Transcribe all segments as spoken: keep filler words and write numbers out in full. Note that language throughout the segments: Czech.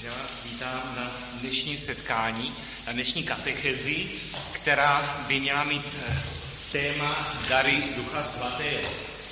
Já vás vítám na dnešním setkání, na dnešní katechezi, která by měla mít téma Dary Ducha Svatého.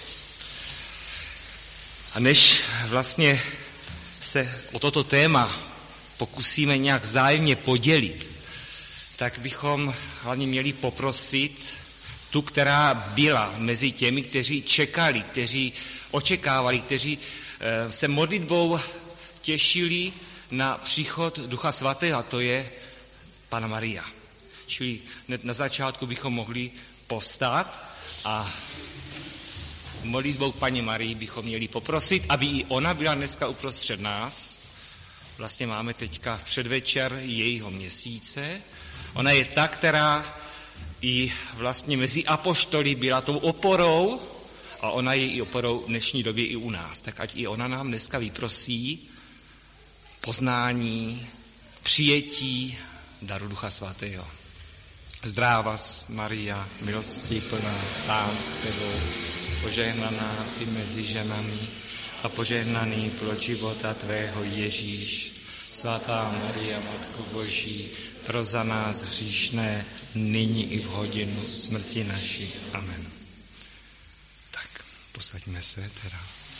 A než vlastně se o toto téma pokusíme nějak vzájemně podělit, tak bychom hlavně měli poprosit tu, která byla mezi těmi, kteří čekali, kteří očekávali, kteří se modlitbou těšili na příchod Ducha Svatého, a to je Panna Maria. Čili na začátku bychom mohli povstat a modlitbou Paní Marii bychom měli poprosit, aby i ona byla dneska uprostřed nás. Vlastně máme teďka předvečer jejího měsíce. Ona je ta, která i vlastně mezi apoštoly byla tou oporou, a ona je i oporou v dnešní době i u nás. Tak ať i ona nám dneska vyprosí poznání, přijetí daru Ducha Svatého. Zdráv vás, Maria, milosti plná, Pán s tebou, požehnaná ty mezi ženami a požehnaný plod života tvého Ježíš. Svatá Maria, Matko Boží, pro za nás hříšné, nyní i v hodinu smrti naší. Amen. Tak, posaďme se teda.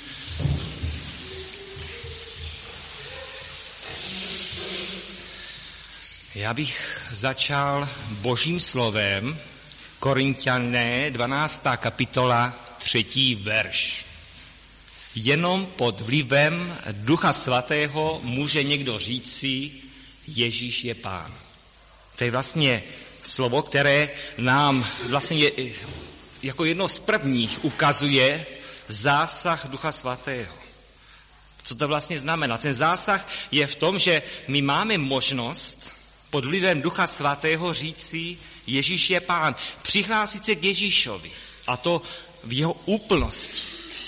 Já bych začal Božím slovem, Korinťané, dvanáctá kapitola, třetí verš. Jenom pod vlivem Ducha Svatého může někdo říci, Ježíš je Pán. To je vlastně slovo, které nám vlastně je, jako jedno z prvních ukazuje zásah Ducha Svatého. Co to vlastně znamená? Ten zásah je v tom, že my máme možnost pod vlivem Ducha Svatého říci, Ježíš je Pán. Přihlásit se k Ježíšovi. A to v jeho úplnosti.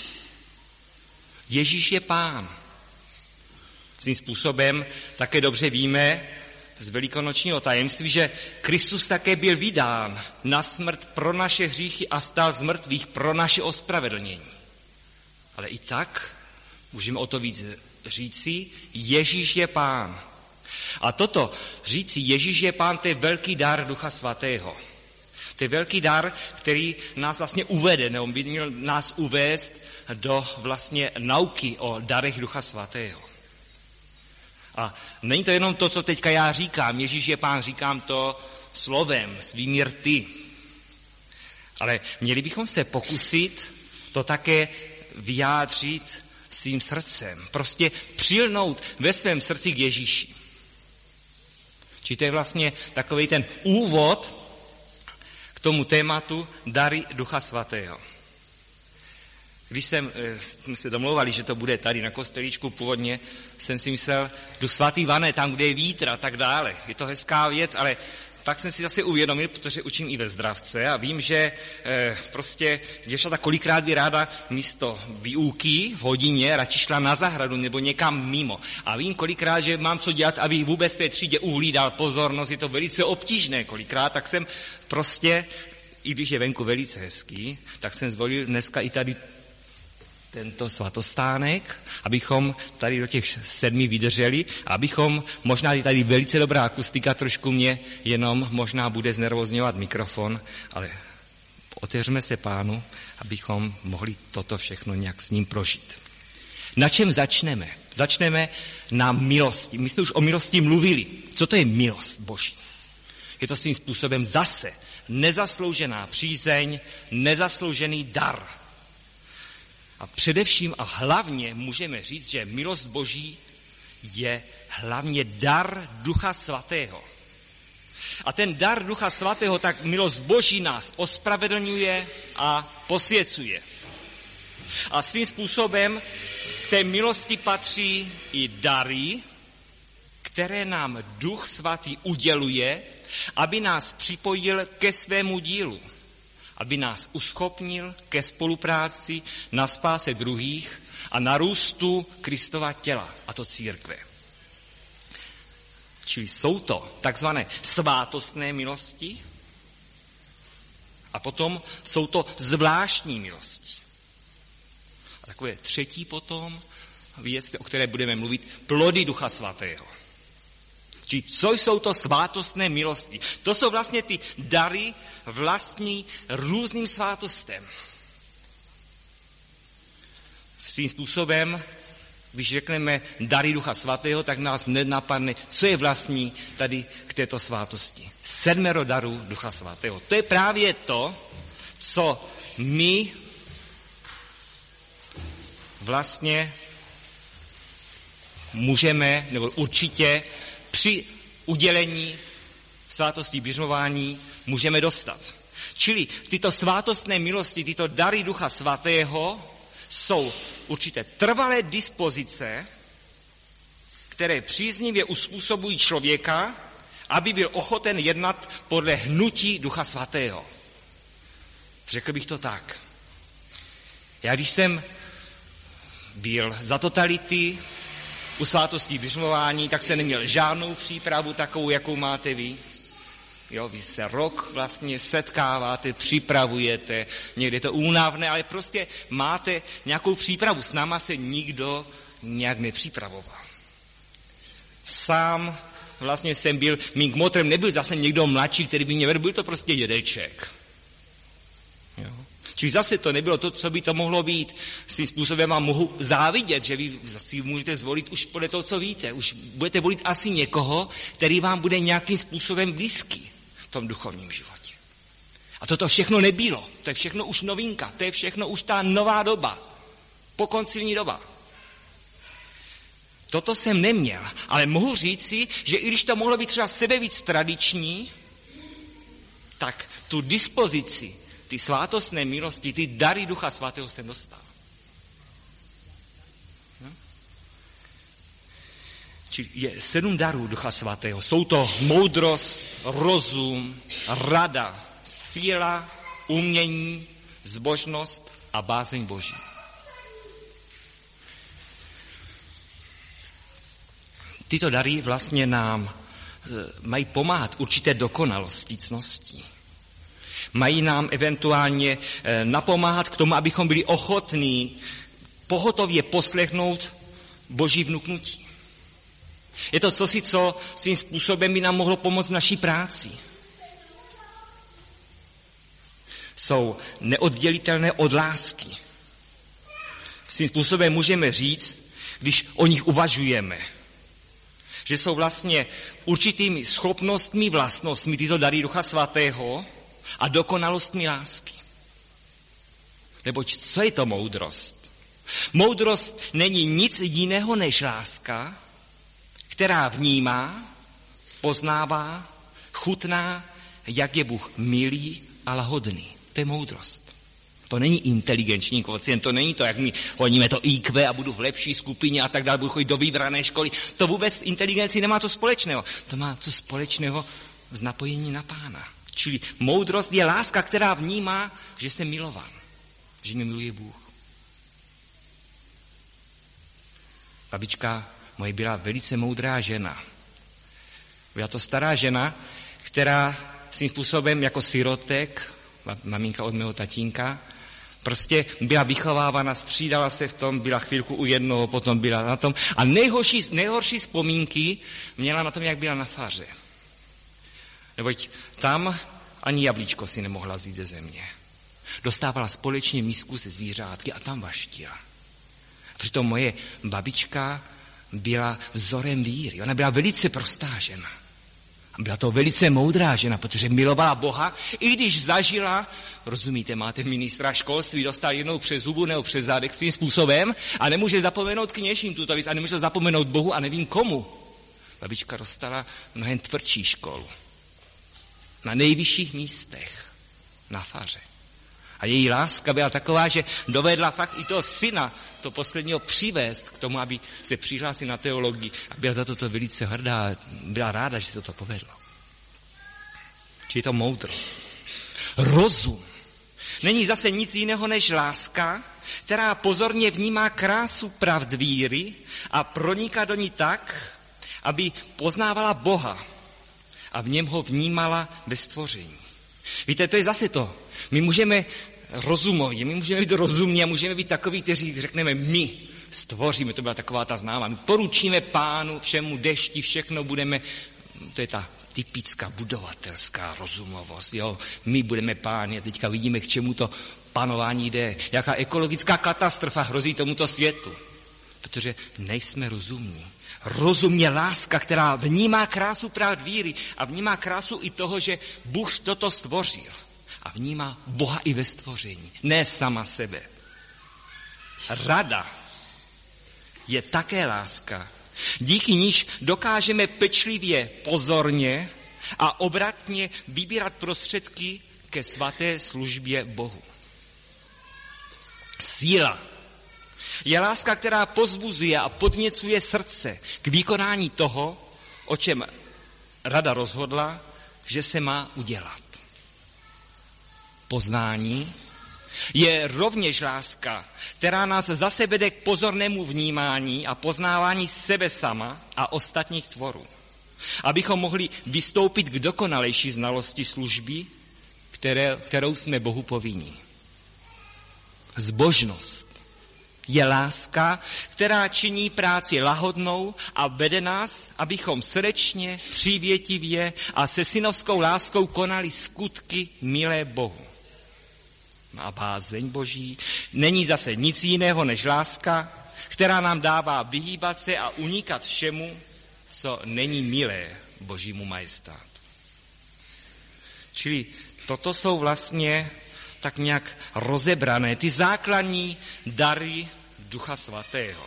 Ježíš je Pán. Svým způsobem také dobře víme z velikonočního tajemství, že Kristus také byl vydán na smrt pro naše hříchy a stal z mrtvých pro naše ospravedlnění. Ale i tak můžeme o to víc říci, Ježíš je Pán. A toto říci Ježíš je Pán, to je velký dar Ducha Svatého. To je velký dar, který nás vlastně uvede, nebo by měl nás uvést do vlastně nauky o darech Ducha Svatého. A není to jenom to, co teďka já říkám, Ježíš je Pán, říkám to slovem, svými rty. Ale měli bychom se pokusit to také vyjádřit svým srdcem. Prostě přilnout ve svém srdci k Ježíši. Či to je vlastně takový ten úvod k tomu tématu dary Ducha Svatého. Když jsem, jsme se domlouvali, že to bude tady na kostelíčku, původně jsem si myslel, Duch Svatý vane, tam, kde je vítr a tak dále. Je to hezká věc, ale tak jsem si zase uvědomil, protože učím i ve Zdravce a vím, že eh, prostě děvčata kolikrát by ráda místo výuky v hodině radši šla na zahradu nebo někam mimo. A vím kolikrát, že mám co dělat, abych vůbec té třídě uhlídal pozornost, je to velice obtížné kolikrát, tak jsem prostě, i když je venku velice hezký, tak jsem zvolil dneska i tady tento svatostánek, abychom tady do těch sedmi vydrželi, abychom, možná je tady velice dobrá akustika, trošku mě jenom možná bude znervozňovat mikrofon, ale otevřeme se Pánu, abychom mohli toto všechno nějak s ním prožít. Na čem začneme? Začneme na milosti. My jsme už o milosti mluvili. Co to je milost Boží? Je to svým způsobem zase nezasloužená přízeň, nezasloužený dar. A především a hlavně můžeme říct, že milost Boží je hlavně dar Ducha Svatého. A ten dar Ducha Svatého, tak milost Boží nás ospravedlňuje a posvěcuje. A svým způsobem k té milosti patří i dary, které nám Duch Svatý uděluje, aby nás připojil ke svému dílu. Aby nás uschopnil ke spolupráci na spáse druhých a na růstu Kristova těla, a to církve. Čili jsou to takzvané svátostné milosti a potom jsou to zvláštní milosti. A takové třetí potom věc, o které budeme mluvit, plody Ducha Svatého. Čili co jsou to svátostné milosti? To jsou vlastně ty dary vlastní různým svátostem. Svým způsobem, když řekneme dary Ducha Svatého, tak nás nenapadne, co je vlastní tady k této svátosti. Sedmero darů Ducha Svatého. To je právě to, co my vlastně můžeme, nebo určitě při udělení svátosti běžmování můžeme dostat. Čili tyto svátostné milosti, tyto dary Ducha Svatého jsou určité trvalé dispozice, které příznivě uspůsobují člověka, aby byl ochoten jednat podle hnutí Ducha Svatého. Řekl bych to tak. Já když jsem byl za totality u svátostí běžmování, tak jsem neměl žádnou přípravu takovou, jakou máte vy. Jo, vy se rok vlastně setkáváte, připravujete, někdy je to únavné, ale prostě máte nějakou přípravu. S náma se nikdo nějak nepřipravoval. Sám vlastně jsem byl, mým kmotrem nebyl zase někdo mladší, který by mě vedl, byl to prostě dědeček. Jo. Čili zase to nebylo to, co by to mohlo být. Svým způsobem vám mohu závidět, že vy si můžete zvolit už podle toho, co víte. Už budete volit asi někoho, který vám bude nějakým způsobem blízký v tom duchovním životě. A toto všechno nebylo. To je všechno už novinka. To je všechno už ta nová doba. Pokoncilní doba. Toto jsem neměl. Ale mohu říci, že i když to mohlo být třeba sebevíc tradiční, tak tu dispozici, ty svátostné milosti, ty dary Ducha Svatého jsem dostal. No? Čili je sedm darů Ducha Svatého. Jsou to moudrost, rozum, rada, síla, umění, zbožnost a bázeň Boží. Tyto dary vlastně nám mají pomáhat určité dokonalosti, ctnosti. Mají nám eventuálně napomáhat k tomu, abychom byli ochotní pohotově poslechnout Boží vnuknutí. Je to cosi, co svým způsobem by nám mohlo pomoct v naší práci. Jsou neoddělitelné od lásky. Svým způsobem můžeme říct, když o nich uvažujeme, že jsou vlastně určitými schopnostmi, vlastnostmi tyto dary Ducha Svatého a dokonalostmi lásky. Neboť co je to moudrost? Moudrost není nic jiného než láska, která vnímá, poznává, chutná, jak je Bůh milý a lahodný. To je moudrost. To není inteligenční kvocient, to není to, jak my honíme to í kvé a budu v lepší skupině a tak dále, budu chodit do vybrané školy. To vůbec s inteligencí nemá to společného. To má co společného s napojení na Pána. Čili moudrost je láska, která vnímá, že jsem milován, že mě miluje Bůh. Babička moje byla velice moudrá žena. Byla to stará žena, která svým způsobem jako sirotek, maminka od mého tatínka, prostě byla vychovávána, střídala se v tom, byla chvílku u jednoho, potom byla na tom. A nejhorší, nejhorší vzpomínky měla na tom, jak byla na faře. Neboť tam ani jablíčko si nemohla vzít ze země. Dostávala společně misku se zvířátky a tam vaštila. Přitom moje babička byla vzorem víry. Ona byla velice prostá žena. Byla to velice moudrá žena, protože milovala Boha, i když zažila, rozumíte, máte ministra školství, dostal jednou přes zubu nebo přes zádek svým způsobem a nemůže zapomenout kněžím tuto věc a nemůže zapomenout Bohu a nevím komu. Babička dostala mnohem tvrdší školu. Na nejvyšších místech, na faře. A její láska byla taková, že dovedla fakt i toho syna, to posledního přivést k tomu, aby se přihlásil na teologii. A byla za toto velice hrdá, byla ráda, že se toto povedlo. Čili je to moudrost. Rozum. Není zase nic jiného než láska, která pozorně vnímá krásu pravd víry a proniká do ní tak, aby poznávala Boha a v něm ho vnímala ve stvoření. Víte, to je zase to. My můžeme rozumově, my můžeme být rozumní a můžeme být takoví, kteří řekneme my. stvoříme, to byla taková ta známá, my poručíme Pánu všemu dešti, všechno budeme, to je ta typická budovatelská rozumovost, jo, my budeme páni a teďka vidíme, k čemu to panování jde, jaká ekologická katastrofa hrozí tomuto světu, protože nejsme rozumní. Rozum je láska, která vnímá krásu pravd víry a vnímá krásu i toho, že Bůh toto stvořil a vnímá Boha i ve stvoření, ne sama sebe. Rada je také láska, díky níž dokážeme pečlivě, pozorně a obratně vybírat prostředky ke svaté službě Bohu. Síla je láska, která povzbuzuje a podněcuje srdce k vykonání toho, o čem rada rozhodla, že se má udělat. Poznání je rovněž láska, která nás zase vede k pozornému vnímání a poznávání sebe sama a ostatních tvorů, abychom mohli vystoupit k dokonalejší znalosti služby, které, kterou jsme Bohu povinni. Zbožnost je láska, která činí práci lahodnou a vede nás, abychom srdečně, přívětivě a se synovskou láskou konali skutky milé Bohu. A bázeň Boží není zase nic jiného než láska, která nám dává vyhýbat se a unikat všemu, co není milé Božímu majestátu. Čili toto jsou vlastně tak nějak rozebrané ty základní dary Ducha Svatého.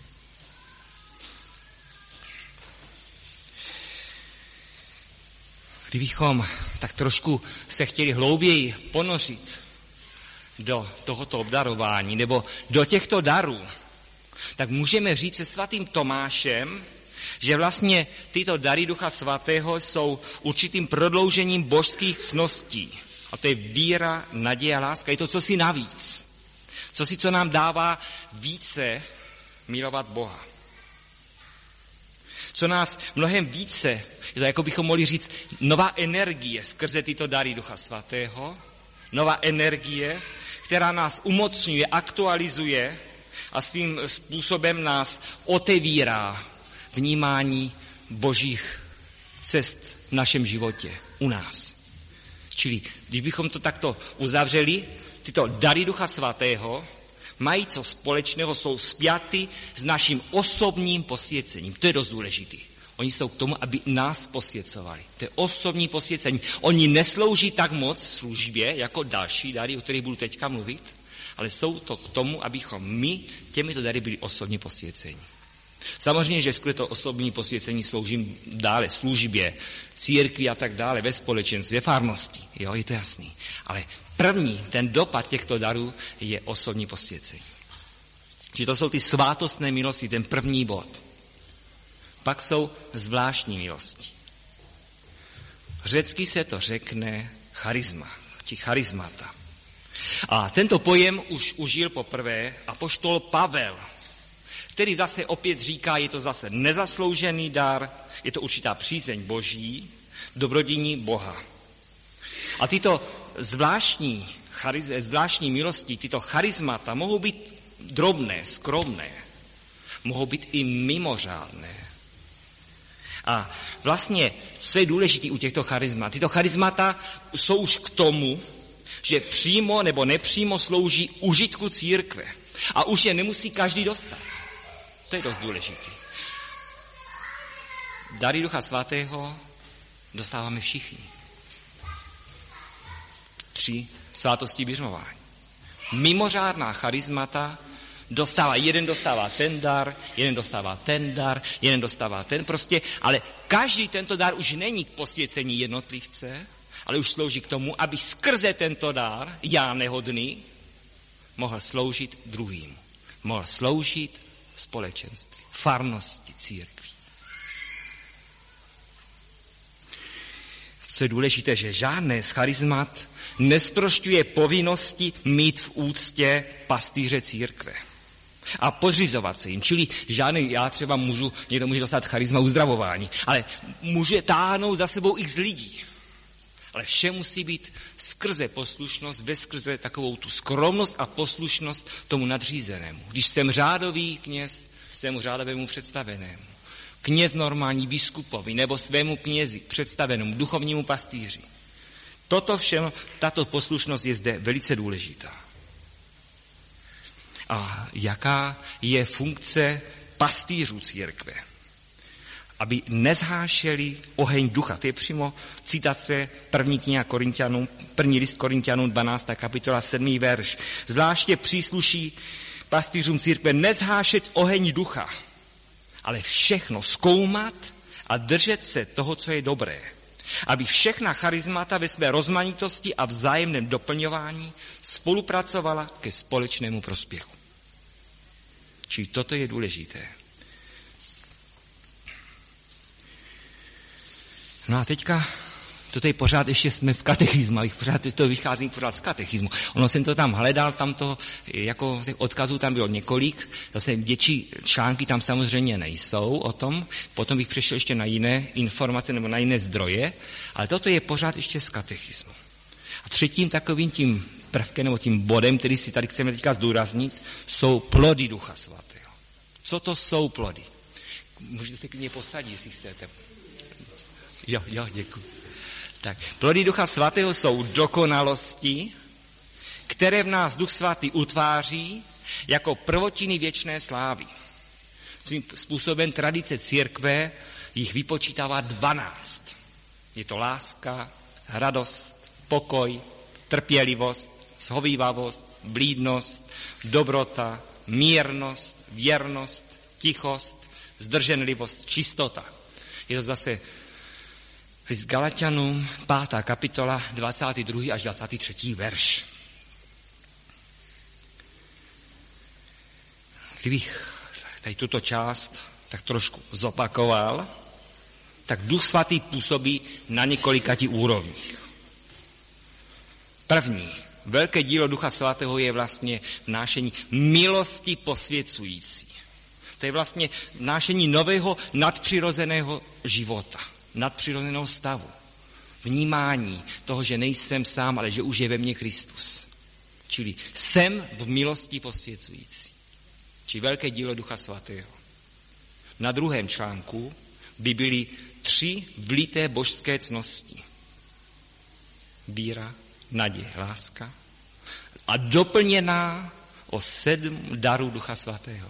Kdybychom tak trošku se chtěli hlouběji ponořit do tohoto obdarování nebo do těchto darů, tak můžeme říct se svatým Tomášem, že vlastně tyto dary Ducha Svatého jsou určitým prodloužením božských cností. A to je víra, naděje a láska. Je to cosi navíc. Cosi, co nám dává více milovat Boha. Co nás mnohem více, je to jako bychom mohli říct, nová energie skrze tyto dary Ducha Svatého, nová energie, která nás umocňuje, aktualizuje a svým způsobem nás otevírá vnímání božích cest v našem životě, u nás. Čili, když bychom to takto uzavřeli, tyto dary Ducha Svatého mají co společného, jsou spjaty s naším osobním posvěcením. To je dost důležité. Oni jsou k tomu, aby nás posvěcovali. To je osobní posvěcení. Oni neslouží tak moc službě, jako další dary, o kterých budu teďka mluvit, ale jsou to k tomu, abychom my těmito dary byli osobně posvěceni. Samozřejmě, že skvěle to osobní posvěcení slouží dále službě, církvi a tak dále, ve společenství, ve farnosti. Jo, je to jasný. Ale první, ten dopad těchto darů je osobní posvěcení. Čiže to jsou ty svátostné milosti, ten první bod. Pak jsou zvláštní milosti. Řecky se to řekne charisma, či charismata. A tento pojem už užil poprvé apoštol Pavel, který zase opět říká, je to zase nezasloužený dar, je to určitá přízeň Boží, dobrodiní Boha. A tyto zvláštní, zvláštní milosti, tyto charismata mohou být drobné, skromné, mohou být i mimořádné. A vlastně, co je důležité u těchto charizmat? Tyto charizmata jsou už k tomu, že přímo nebo nepřímo slouží užitku církve. A už je nemusí každý dostat. To je dost důležité. Dary Ducha Svatého dostáváme všichni. Tři svátosti běžmování. Mimořádná charizmata dostává, jeden dostává ten dar, jeden dostává ten dar, jeden dostává ten prostě, ale každý tento dar už není k posvěcení jednotlivce, ale už slouží k tomu, aby skrze tento dar, já nehodný, mohl sloužit druhým. Mohl sloužit společenství, farnosti, církví. Co je důležité, že žádné z charizmat nesprošťuje povinnosti mít v úctě pastýře církve a podřizovat se jim. Čili žádný, já třeba můžu, někdo může dostat charisma uzdravování, ale může táhnout za sebou x lidí. Ale vše musí být skrze poslušnost, ve skrze takovou tu skromnost a poslušnost tomu nadřízenému. Když jsem řádový kněz, jsem řádovému představenému. Kněz normální biskupovi nebo svému knězi, představenému, duchovnímu pastýři. Toto všem, tato poslušnost je zde velice důležitá. A jaká je funkce pastýřů církve? Aby nezhášeli oheň ducha. To je přímo citace první kniha Korinťanům, první list Korinťanům, dvanáctá kapitola, sedmý verš. Zvláště přísluší pastýřům církve nezhášet oheň ducha, ale všechno zkoumat a držet se toho, co je dobré. Aby všechna charismata ve své rozmanitosti a vzájemném doplňování spolupracovala ke společnému prospěchu. Čili toto je důležité. No a teďka, toto je pořád, ještě jsme v katechismu, ale pořád to vycházím pořád z katechismu. Ono jsem to tam hledal, tam to, jako těch odkazů tam bylo několik, zase větší články tam samozřejmě nejsou o tom, potom bych přešel ještě na jiné informace nebo na jiné zdroje, ale toto je pořád ještě z katechismu. A třetím takovým tím prvkem nebo tím bodem, který si tady chceme teďka zdůraznit, jsou plody Ducha Svatého. Co to jsou plody? Můžete se klidně posadit, jestli chcete. Jo, jo, děkuji. Tak, plody Ducha Svatého jsou dokonalosti, které v nás Duch Svatý utváří jako prvotiny věčné slávy. Svým způsobem tradice církve jich vypočítává dvanáct. Je to láska, radost, pokoj, trpělivost, shovívavost, blídnost, dobrota, mírnost, věrnost, tichost, zdrženlivost, čistota. Je to zase list Galatianům, pátá kapitola, dvacátý druhý až dvacátý třetí verš. Kdybych tady tuto část tak trošku zopakoval, tak Duch Svatý působí na několikati úrovních. První, velké dílo Ducha Svatého je vlastně vnášení milosti posvěcující. To je vlastně vnášení nového nadpřirozeného života, nadpřirozeného stavu. Vnímání toho, že nejsem sám, ale že už je ve mně Kristus. Čili jsem v milosti posvěcující. Čili velké dílo Ducha Svatého. Na druhém článku by byly tři vlité božské cnosti. Víra, naděje, láska a doplněná o sedm darů Ducha Svatého.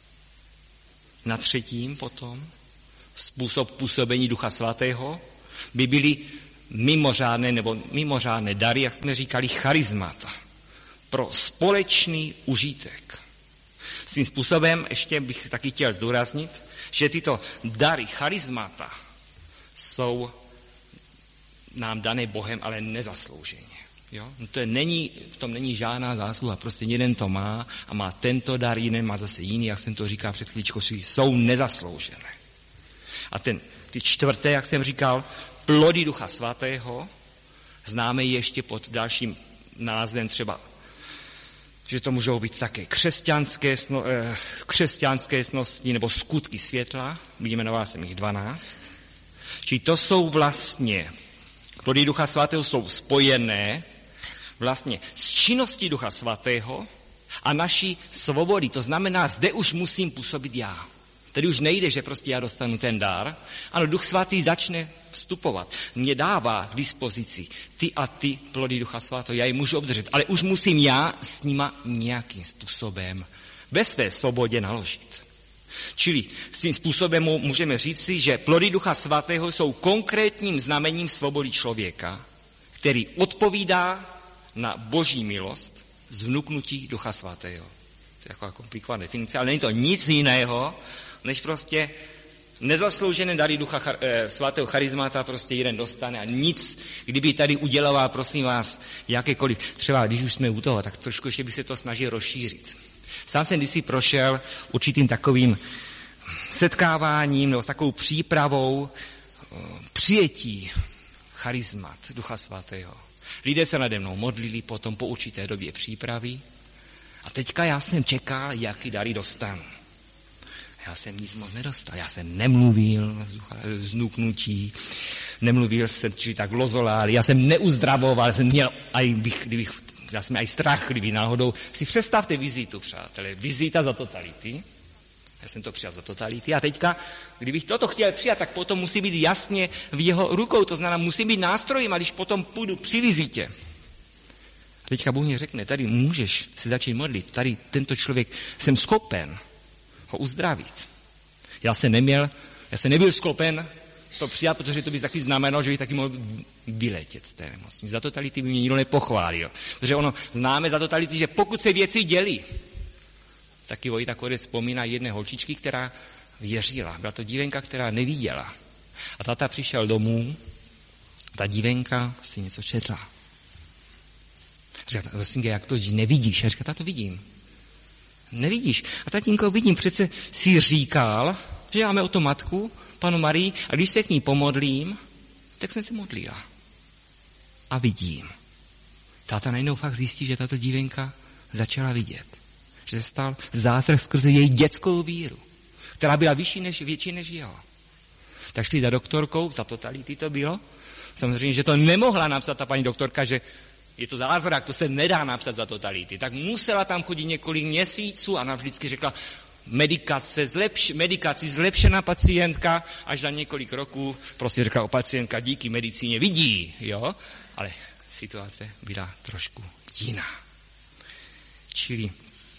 Na třetím potom způsob působení Ducha Svatého by byly mimořádné nebo mimořádné dary, jak jsme říkali, charismata pro společný užitek. Svým způsobem ještě bych taky chtěl zdůraznit, že tyto dary charismata jsou nám dané Bohem, ale nezaslouženě. Jo? To je, není, v tom není žádná zásluha, prostě jeden to má a má tento dar, jiný má zase jiný, jak jsem to říkal před chvíličkou, jsou nezasloužené. A ten, ty čtvrté, jak jsem říkal, plody Ducha Svatého, známe ještě pod dalším názvem třeba, že to můžou být také křesťanské, sno, eh, křesťanské snosti nebo skutky světla, vyjmenoval jsem jich dvanáct. Čili to jsou vlastně, plody Ducha Svatého jsou spojené vlastně s činností Ducha Svatého a naší svobody. To znamená, zde už musím působit já. Tedy už nejde, že prostě já dostanu ten dar. Ano, Duch Svatý začne vstupovat. Mě dává k dispozici ty a ty plody Ducha Svatého. Já je můžu obdržet, ale už musím já s nima nějakým způsobem ve své svobodě naložit. Čili s tím způsobem můžeme říci, že plody Ducha Svatého jsou konkrétním znamením svobody člověka, který odpovídá na Boží milost z vnuknutí Ducha Svatého. To je taková komplikovaná definice, ale není to nic jiného, než prostě nezasloužené dary Ducha Svatého charizmata prostě jeden dostane a nic, kdyby tady udělala, prosím vás, jakékoliv, třeba když už jsme u toho, tak trošku ještě by se to snažil rozšířit. Sám jsem kdysi prošel určitým takovým setkáváním nebo s takovou přípravou přijetí charizmat Ducha Svatého. Lidé se nade mnou modlili potom po určité době přípravy a teďka já jsem čekal, jaký dary dostanu. Já jsem nic moc nedostal, já jsem nemluvil z vnuknutí, nemluvil jsem či tak lozoláli, já jsem neuzdravoval, jsem měl, aj bych, kdybych, já jsem aj strachlivý náhodou. Si představte vizitu, přátelé, vizita za totality. Já jsem to přijal za totality a teďka, kdybych toto chtěl přijat, tak potom musí být jasně v jeho rukou, to znamená, musí být nástrojem, a když potom půjdu při vizitě. A teďka Bůh mi řekne, tady můžeš se začít modlit, tady tento člověk, jsem schopen ho uzdravit. Já jsem neměl, já jsem nebyl schopen to přijat, protože to by taky znamenalo, že bych taky mohl vyletět z té nemocnice. Za totality by mě nikdo nepochválil. Protože ono známe za totality, že pokud se věci dělí, taky Vojta Korec vzpomíná jedné holčičky, která věřila. Byla to dívenka, která neviděla. A táta přišel domů, ta dívenka si něco četla. Říká, Rosinke, jak to nevidíš? A říká, táto vidím. Nevidíš. A tatínko, vidím, přece si říkal, že máme o to matku, Panu Marii, a když se k ní pomodlím, tak jsem se modlila. A vidím. Táta najednou fakt zjistí, že tato dívenka začala vidět. Že se stal zázrak skrze její dětskou víru, která byla vyšší než, větší než jeho. Tak šli za doktorkou, za totality to bylo. Samozřejmě, že to nemohla napsat ta paní doktorka, že je to zázrak, to se nedá napsat za totality. Tak musela tam chodit několik měsíců a ona vždycky řekla, medikace, zlepš, medikaci, zlepšená pacientka, až za několik roků prostě řekla o pacientka díky medicíně vidí, jo? Ale situace byla trošku jiná. Čili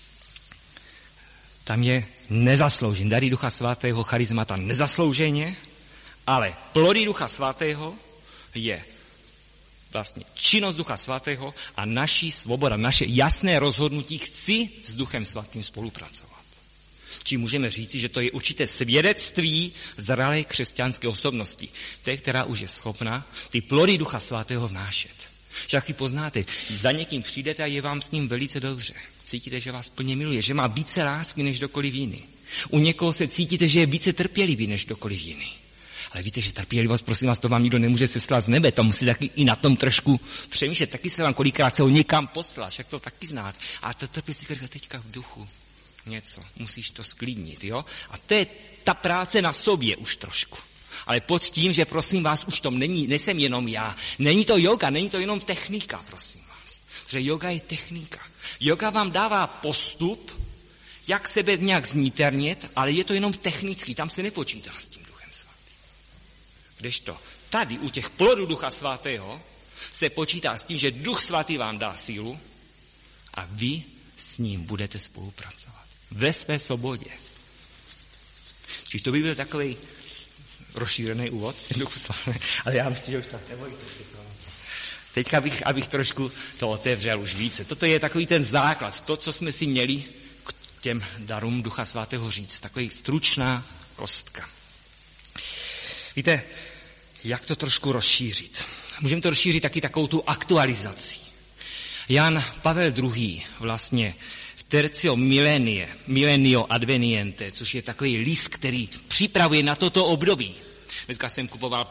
tam je nezaslouženě, dary Ducha Svatého, charizmata nezaslouženě, ale plody Ducha Svatého je vlastně činnost Ducha Svatého a naší svoboda, naše jasné rozhodnutí, chci s Duchem Svatým spolupracovat. Či můžeme říci, že to je určité svědectví zralé křesťanské osobnosti, té, která už je schopna ty plody Ducha Svatého vnášet. Však poznáte, za někým přijdete a je vám s ním velice dobře. Cítíte, že vás plně miluje, že má více lásky než kdokoliv jiný. U někoho se cítíte, že je více trpělivý než kdokoliv jiný. Ale víte, že trpělivost, prosím vás, to vám nikdo nemůže seslat z nebe, to musí taky i na tom trošku přemýšlet. Taky se vám kolikrát se ho někam poslat, však to taky znáte. A to trpělivost říká teďka v duchu něco, musíš to sklidnit, jo? A to je ta práce na sobě už trošku. Ale pod tím, že prosím vás, už tom není, nejsem jenom já. Není to yoga, není to jenom technika, prosím vás. Protože yoga je technika. Yoga vám dává postup, jak sebe nějak zniternět, ale je to jenom technický, tam se nepočítá s tím Duchem Svatým. Kdežto tady u těch plodů Ducha Svatého se počítá s tím, že Duch Svatý vám dá sílu a vy s ním budete spolupracovat. Ve své svobodě. Čiže to by byl takový rozšířený úvod, Duchu Svatého, ale já myslím, že už tak nebojte si to. Teďka bych, abych trošku to otevřel už více. Toto je takový ten základ, to, co jsme si měli k těm darům Ducha Svatého říct. Takový stručná kostka. Víte, jak to trošku rozšířit? Můžeme to rozšířit taky takovou tu aktualizací. Jan Pavel druhý. vlastně v Tercio Millenie, Millenio Adveniente, což je takový list, který připravuje na toto období. Dneska jsem kupoval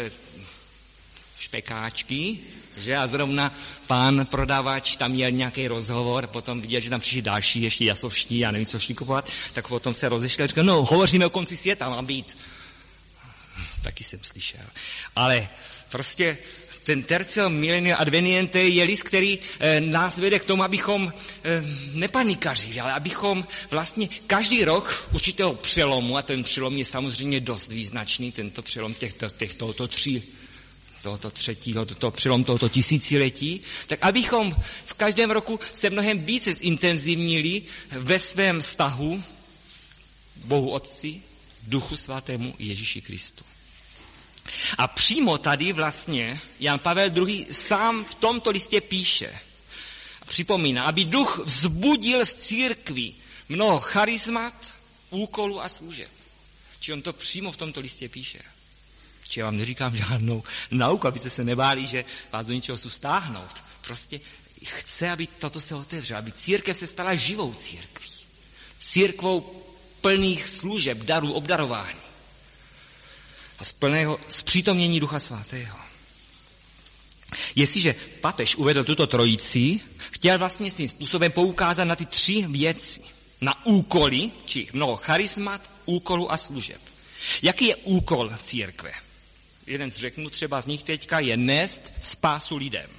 špekáčky, že a zrovna pán prodavač tam měl nějaký rozhovor, potom viděl, že tam přišli další, ještě jasovští, já nevím, co šli kupovat, tak potom se rozešli a říkal, no, hovoříme o konci světa, má být. Taky jsem slyšel. Ale prostě ten Tercio Millenio Adveniente je list, který e, nás vede k tomu, abychom e, nepanikařili, ale abychom vlastně každý rok určitého přelomu, a ten přelom je samozřejmě dost význačný, tento přelom těchto, těch, tohoto tří, tohoto třetího, toho přelom tohoto tisíciletí, tak abychom v každém roku se mnohem více zintenzivnili ve svém vztahu Bohu Otci, Duchu Svatému Ježíši Kristu. A přímo tady vlastně Jan Pavel druhý. sám v tomto listě píše a připomíná, aby duch vzbudil v církvi mnoho charizmat, úkolů a služeb. Či on to přímo v tomto listě píše. Či já vám neříkám žádnou nauku, abyste se nebáli, že vás do něčeho jsou stáhnout. Prostě chce, aby toto se otevřelo, aby církev se stala živou církví. Církvou plných služeb, darů, obdarování. A z plného zpřítomnění Ducha Svatého. Jestliže papež uvedl tuto trojici, chtěl vlastně svým způsobem poukázat na ty tři věci. Na úkoly, či mnoho charizmat, úkolů a služeb. Jaký je úkol církve? jeden z řeknu třeba z nich teďka, je nést spásu lidem.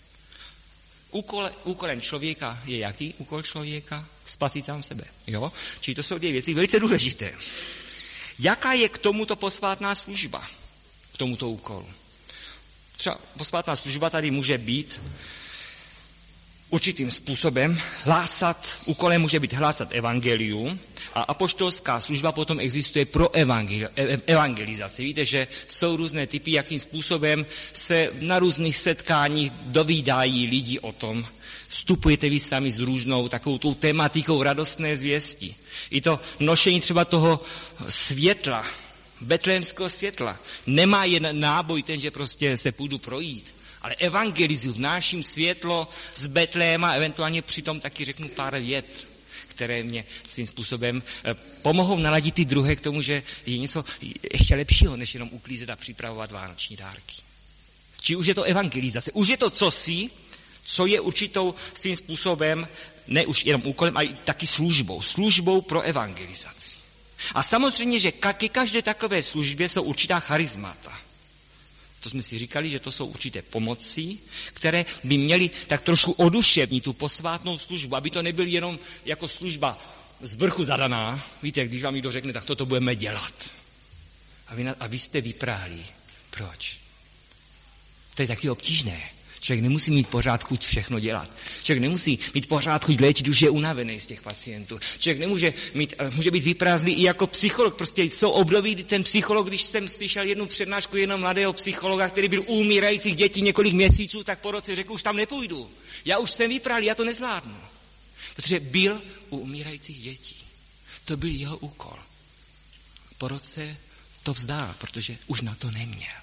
Úkol, úkolem člověka je jaký? Úkol člověka? Spasit sám sebe. Jo? Čili to jsou dvě věci velice důležité. Jaká je k tomuto posvátná služba? K tomuto úkolu. Třeba posvátná služba tady může být určitým způsobem hlásat, úkolem může být hlásat evangelium a apoštolská služba potom existuje pro evangel, evangelizaci. Víte, že jsou různé typy, jakým způsobem se na různých setkáních dovídají lidi o tom. Vstupujete vy sami s různou takovou tou tematikou radostné zvěsti. I to nošení třeba toho světla, betlémského světla. Nemá jen náboj ten, že prostě se půjdu projít, ale evangelizuju, vnáším světlo z Betléma, eventuálně přitom taky řeknu pár vět, které mě svým způsobem pomohou naladit ty druhé k tomu, že je něco ještě lepšího, než jenom uklízet a připravovat vánoční dárky. Či už je to evangelizace, už je to cosi, co je určitou svým způsobem, ne už jenom úkolem, ale taky službou, službou pro evangelizaci. A samozřejmě, že ke každé takové službě jsou určitá charizmata. To jsme si říkali, že to jsou určité pomoci, které by měly tak trošku oduševnit tu posvátnou službu, aby to nebyl jenom jako služba z vrchu zadaná. Víte, když vám někdo řekne, tak toto budeme dělat. A vy, a vy jste vypráli. Proč? To je taky obtížné. Člověk nemusí mít pořád chuť všechno dělat. Člověk nemusí mít pořád chuť léčit, už je unavený z těch pacientů. Člověk nemůže mít, může být vyprázdný i jako psycholog. Prostě jsou období, kdy ten psycholog, když jsem slyšel jednu přednášku jednoho mladého psychologa, který byl u umírajících dětí několik měsíců, tak po roce řekl, už tam nepůjdu. Já už jsem vyprál, já to nezvládnu. Protože byl u umírajících dětí. To byl jeho úkol. Po roce to vzdál, protože už na to neměl.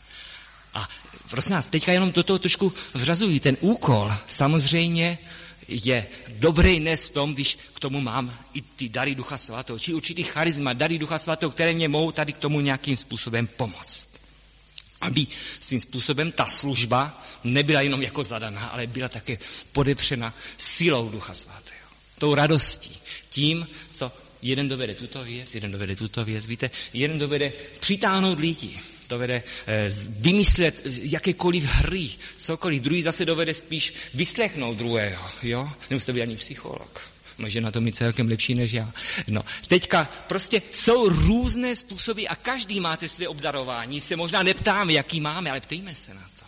A prosím nás, teďka jenom do toho trošku vřazuji. Ten úkol samozřejmě je dobrý dnes v tom, když k tomu mám i ty dary Ducha Svatého, či určitý charisma, dary Ducha Svatého, které mě mohou tady k tomu nějakým způsobem pomoct. Aby svým způsobem ta služba nebyla jenom jako zadaná, ale byla také podepřena silou Ducha Svatého. Tou radostí, tím, co jeden dovede tuto věc, jeden dovede tuto věc, víte, jeden dovede přitáhnout lidi, dovede eh, vymyslet jakékoliv hry, cokoliv, druhý zase dovede spíš vyslechnout druhého, jo, nemusíte být ani psycholog. Možná na to mít celkem lepší než já. No, teďka prostě jsou různé způsoby a každý máte své obdarování. Se možná neptáme, jaký máme, ale ptejme se na to.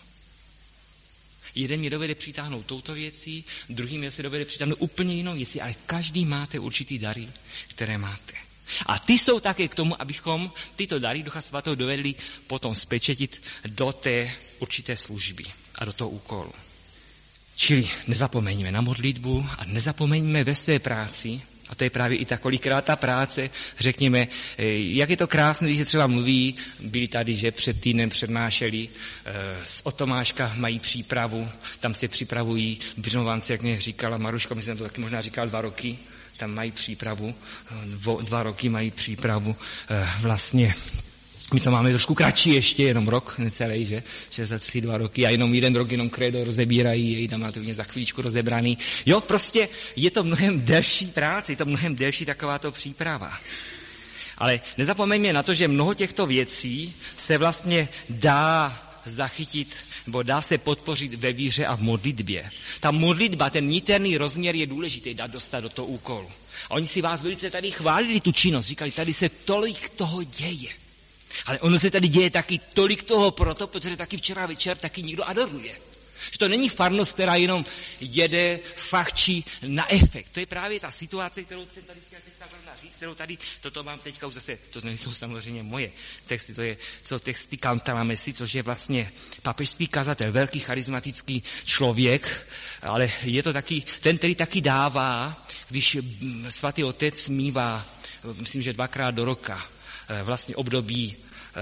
Jeden mě dovede přitáhnout touto věcí, druhý mě se dovede přitáhnout úplně jinou věcí, ale každý máte určitý dary, které máte. A ty jsou také k tomu, abychom tyto dary Ducha Svatého dovedli potom spečetit do té určité služby a do toho úkolu. Čili nezapomeňme na modlitbu a nezapomeňme ve své práci, a to je právě i ta kolikrát ta práce, řekněme, jak je to krásné, když se třeba mluví, byli tady, že před týdnem přednášeli, z Otomáška mají přípravu, tam se připravují Brnovanci, jak mě říkala Maruška, myslím, to taky možná říkal dva roky, tam mají přípravu, dvo, dva roky mají přípravu vlastně. My to máme trošku kratší ještě, jenom rok, necelý, že? Že za tři, dva roky a jenom jeden rok jenom kredo rozebírají, jej tam máte za chvíličku rozebraný. Jo, prostě je to mnohem delší práce, je to mnohem delší takováto příprava. Ale nezapomeňme na to, že mnoho těchto věcí se vlastně dá zachytit, nebo dá se podpořit ve víře a v modlitbě. Ta modlitba, ten niterný rozměr je důležitý dát dostat do toho úkolu. A oni si vás velice tady chválili tu činnost, říkali, tady se tolik toho děje. Ale ono se tady děje taky tolik toho proto, protože taky včera večer taky někdo adoruje. Že to není farnost, která jenom jede, fachčí na efekt. To je právě ta situace, kterou jsem tady chtěl teďka říct, kterou tady, toto mám teďka už zase, to nejsou samozřejmě moje texty, to je, co texty Cantalamessy, což je vlastně papežský kazatel, velký charismatický člověk, ale je to taky, ten, který taky dává, když svatý otec mívá, myslím, že dvakrát do roka, vlastně období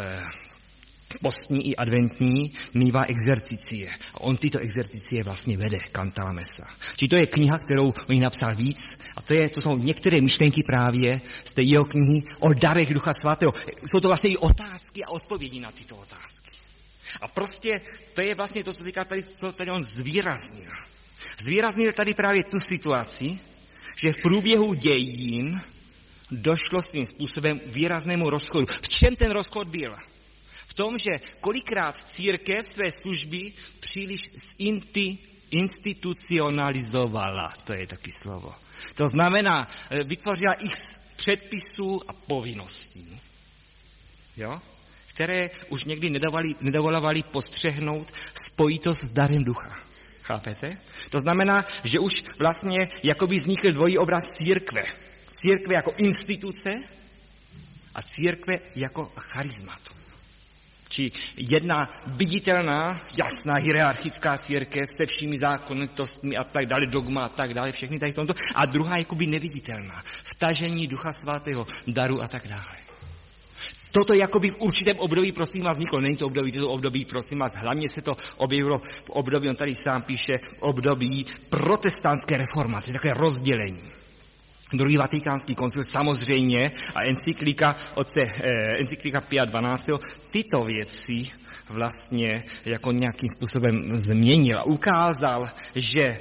postní i adventní, mívá exercicie. A on tyto exercicie vlastně vede, Cantalamessa. Čili to je kniha, kterou on napsal víc, a to, je, to jsou některé myšlenky právě z té jeho knihy o darech Ducha Svatého. Jsou to vlastně i otázky a odpovědi na tyto otázky. A prostě to je vlastně to, co říká tady, co tady on zvýraznil. Zvýraznil tady právě tu situaci, že v průběhu dějin došlo svým způsobem výraznému rozchodu. V čem ten rozchod byl? V tom, že kolikrát církev své služby příliš zinti, institucionalizovala, to je taky slovo. To znamená, vytvořila x předpisů a povinností, jo? Které už někdy nedávali, nedávali postřehnout spojitost s darem ducha. Chápete? To znamená, že už vlastně jakoby vznikl dvojí obraz církve. Církve jako instituce a církve jako charizmatu. Či jedna viditelná, jasná hierarchická církev se všemi zákonitostmi a tak dále, dogma a tak dále, všechny tady v tomto. A druhá jakoby neviditelná, vtažení Ducha Svatého, daru a tak dále. Toto jakoby v určitém období, prosím vás, vzniklo. Není to období, to období, prosím vás, hlavně se to objevilo v období, on tady sám píše, v období protestantské reformace, takové rozdělení. Druhý vatikánský koncil samozřejmě a encyklika otce, eh, encyklika Pia dvanáctého tyto věci vlastně jako nějakým způsobem změnil a ukázal, že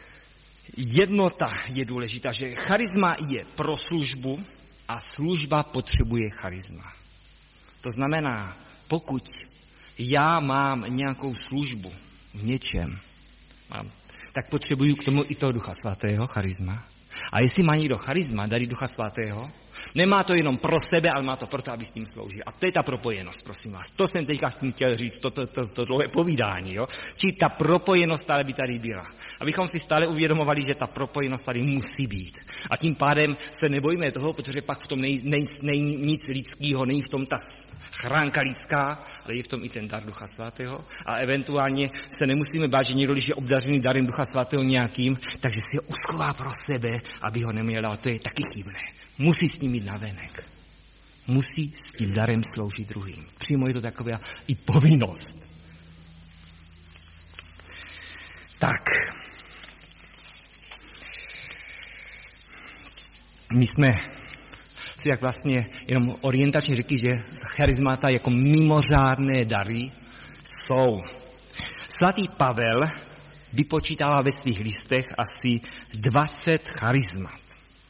jednota je důležitá, že charisma je pro službu a služba potřebuje charisma. To znamená, pokud já mám nějakou službu v něčem, mám, tak potřebuju k tomu i toho Ducha Svatého, charisma. A jestli má někdo charisma, dary Ducha Svatého, nemá to jenom pro sebe, ale má to proto, aby s tím sloužil. A to je ta propojenost, prosím vás. To jsem teďka chtěl říct, to, to, to, to dlouhé povídání, jo? Či ta propojenost stále by tady byla. Abychom si stále uvědomovali, že ta propojenost tady musí být. A tím pádem se nebojíme toho, protože pak v tom není, není, není nic lidského, není v tom ta schránka lidská, ale je v tom i ten dar Ducha Svatého. A eventuálně se nemusíme bát, že někdo, když je obdařený darem Ducha Svatého nějakým, takže si ho uschová pro sebe, aby ho neměl dát. To je taky chybné. Musí s ním jít navenek. Musí s tím darem sloužit druhým. Přímo je to taková i povinnost. Tak. My jsme si jak vlastně jenom orientačně řekli, že charizmata jako mimořádné dary jsou. Svatý Pavel vypočítává ve svých listech asi dvacet charizmat.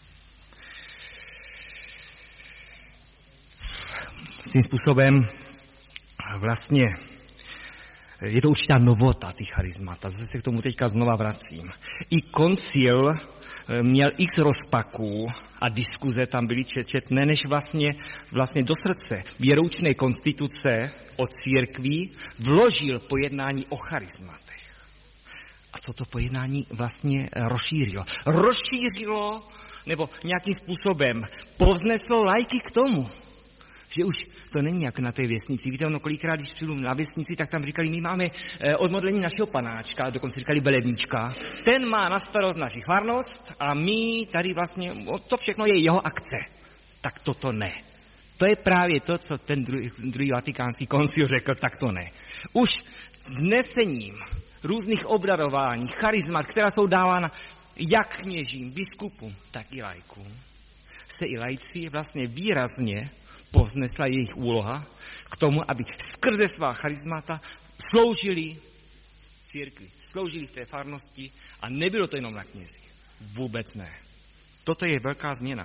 Tím způsobem vlastně je to určitá novota, ty charizmata. Zase se k tomu teďka znova vracím. I koncil měl x rozpaků a diskuze tam byly četné, než vlastně, vlastně do srdce věroučné konstituce o církvi vložil pojednání o charizmatech. A co to pojednání vlastně rozšířilo? Rozšířilo, nebo nějakým způsobem povzneslo lajky k tomu, že už to není jak na té věstnici. Víte, ono kolikrát, když přijdu na věstnici, tak tam říkali, my máme eh, odmodlení našeho panáčka, dokonce říkali velebníčka. Ten má na starost naši farnost a my tady vlastně, to všechno je jeho akce. Tak toto ne. To je právě to, co ten druhý, druhý vatikánský koncil řekl, tak to ne. Už vnesením různých obdarování, charizmat, která jsou dávána jak kněžím, biskupům, tak i lajkům, se i lajci vlastně výrazně povznesla jejich úloha k tomu, aby skrze svá charizmata sloužili církvi, sloužili v té farnosti a nebylo to jenom na knězi. Vůbec ne. Toto je velká změna.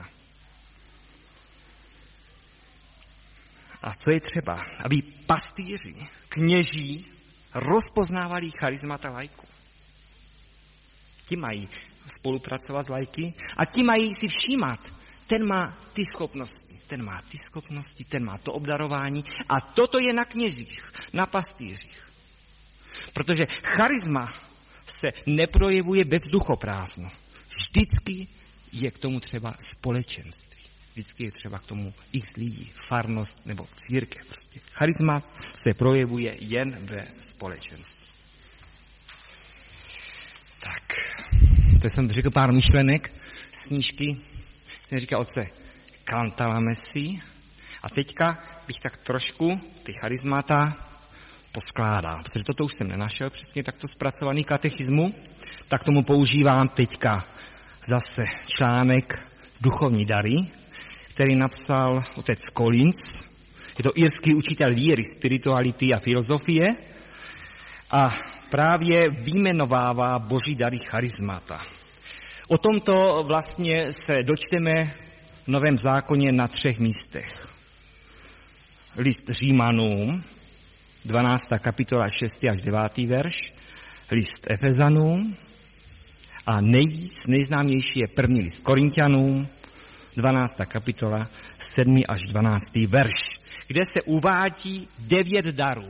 A co je třeba? Aby pastýři, kněží rozpoznávali charizmata lajků. Ti mají spolupracovat s lajky a ti mají si všímat, ten má ty schopnosti, ten má ty schopnosti, ten má to obdarování a toto je na kněžích, na pastýřích. Protože charisma se neprojevuje ve vzduchoprázdnu. Vždycky je k tomu třeba společenství. Vždycky je třeba k tomu x lidí, farnost nebo církev. Prostě. Charisma se projevuje jen ve společenství. Tak, to jsem řekl pár myšlenek z knížky, jsem říkal otce Cantalamessa a teďka bych tak trošku ty charizmata poskládal, protože toto už jsem nenašel přesně takto zpracovaný katechismu, tak tomu používám teďka zase článek Duchovní dary, který napsal otec Collins. Je to irský učitel víry, spirituality a filozofie a právě vyjmenovává boží dary charizmata. O tomto vlastně se dočteme v Novém zákoně na třech místech. List Římanům, dvanáctá kapitola šestý až devátý verš, list Efezanům a nejvíc nejznámější je první list Korinťanům, dvanáctá kapitola, sedmý až dvanáctý verš, kde se uvádí devět darů.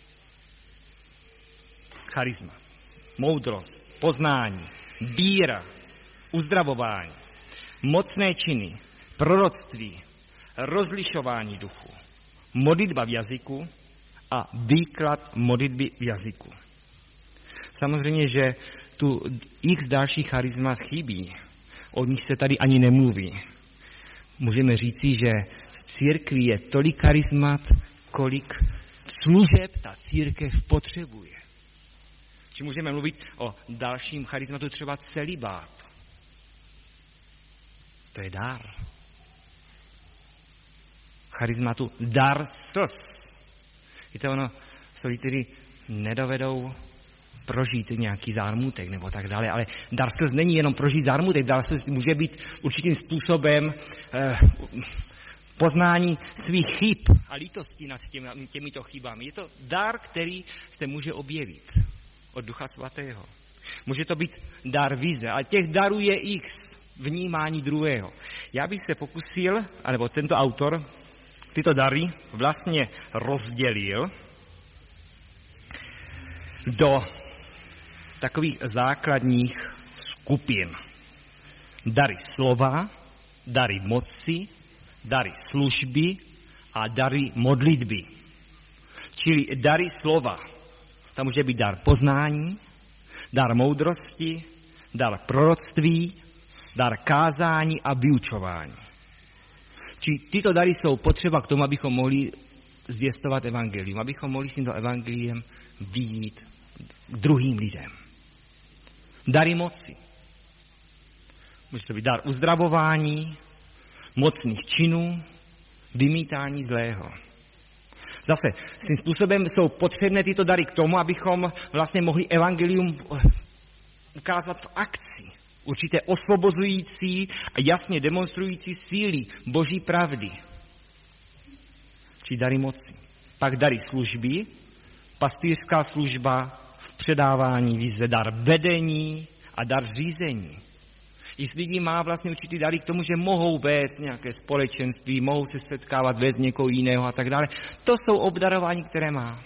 Charisma, moudrost, poznání, víra, uzdravování, mocné činy, proroctví, rozlišování duchu, modlitba v jazyku a výklad modlitby v jazyku. Samozřejmě, že tu x dalších charismat chybí, o nich se tady ani nemluví. Můžeme říci, že v církvi je tolik charismat, kolik služeb ta církev potřebuje. Či můžeme mluvit o dalším charismatu, třeba celibát. To je dar. Charismatu dar slz. Víte, ono, solitary nedovedou prožít nějaký zármutek nebo tak dále, ale dar slz není jenom prožít zármutek, dar slz může být určitým způsobem eh, poznání svých chyb a lítosti nad těmi, těmito chybami. Je to dar, který se může objevit od Ducha Svatého. Může to být dar vize, ale těch darů je x, vnímání druhého. Já bych se pokusil, anebo tento autor, tyto dary vlastně rozdělil do takových základních skupin. Dary slova, dary moci, dary služby a dary modlitby. Čili dary slova. Tam může být dar poznání, dar moudrosti, dar proroctví, dar kázání a vyučování. Čili tyto dary jsou potřeba k tomu, abychom mohli zvěstovat evangelium, abychom mohli s tímto evangeliem vyjít k druhým lidem. Dary moci. Může to být dar uzdravování, mocných činů, vymítání zlého. Zase, svým způsobem jsou potřebné tyto dary k tomu, abychom vlastně mohli evangelium ukázat v akci. Určité osvobozující a jasně demonstrující síly Boží pravdy. Či dary moci. Pak dary služby, pastýřská služba, předávání vize, dar vedení a dar řízení. I s lidí má vlastně určitý dary k tomu, že mohou vést nějaké společenství, mohou se setkávat, vést někoho jiného a tak dále. To jsou obdarování, které má.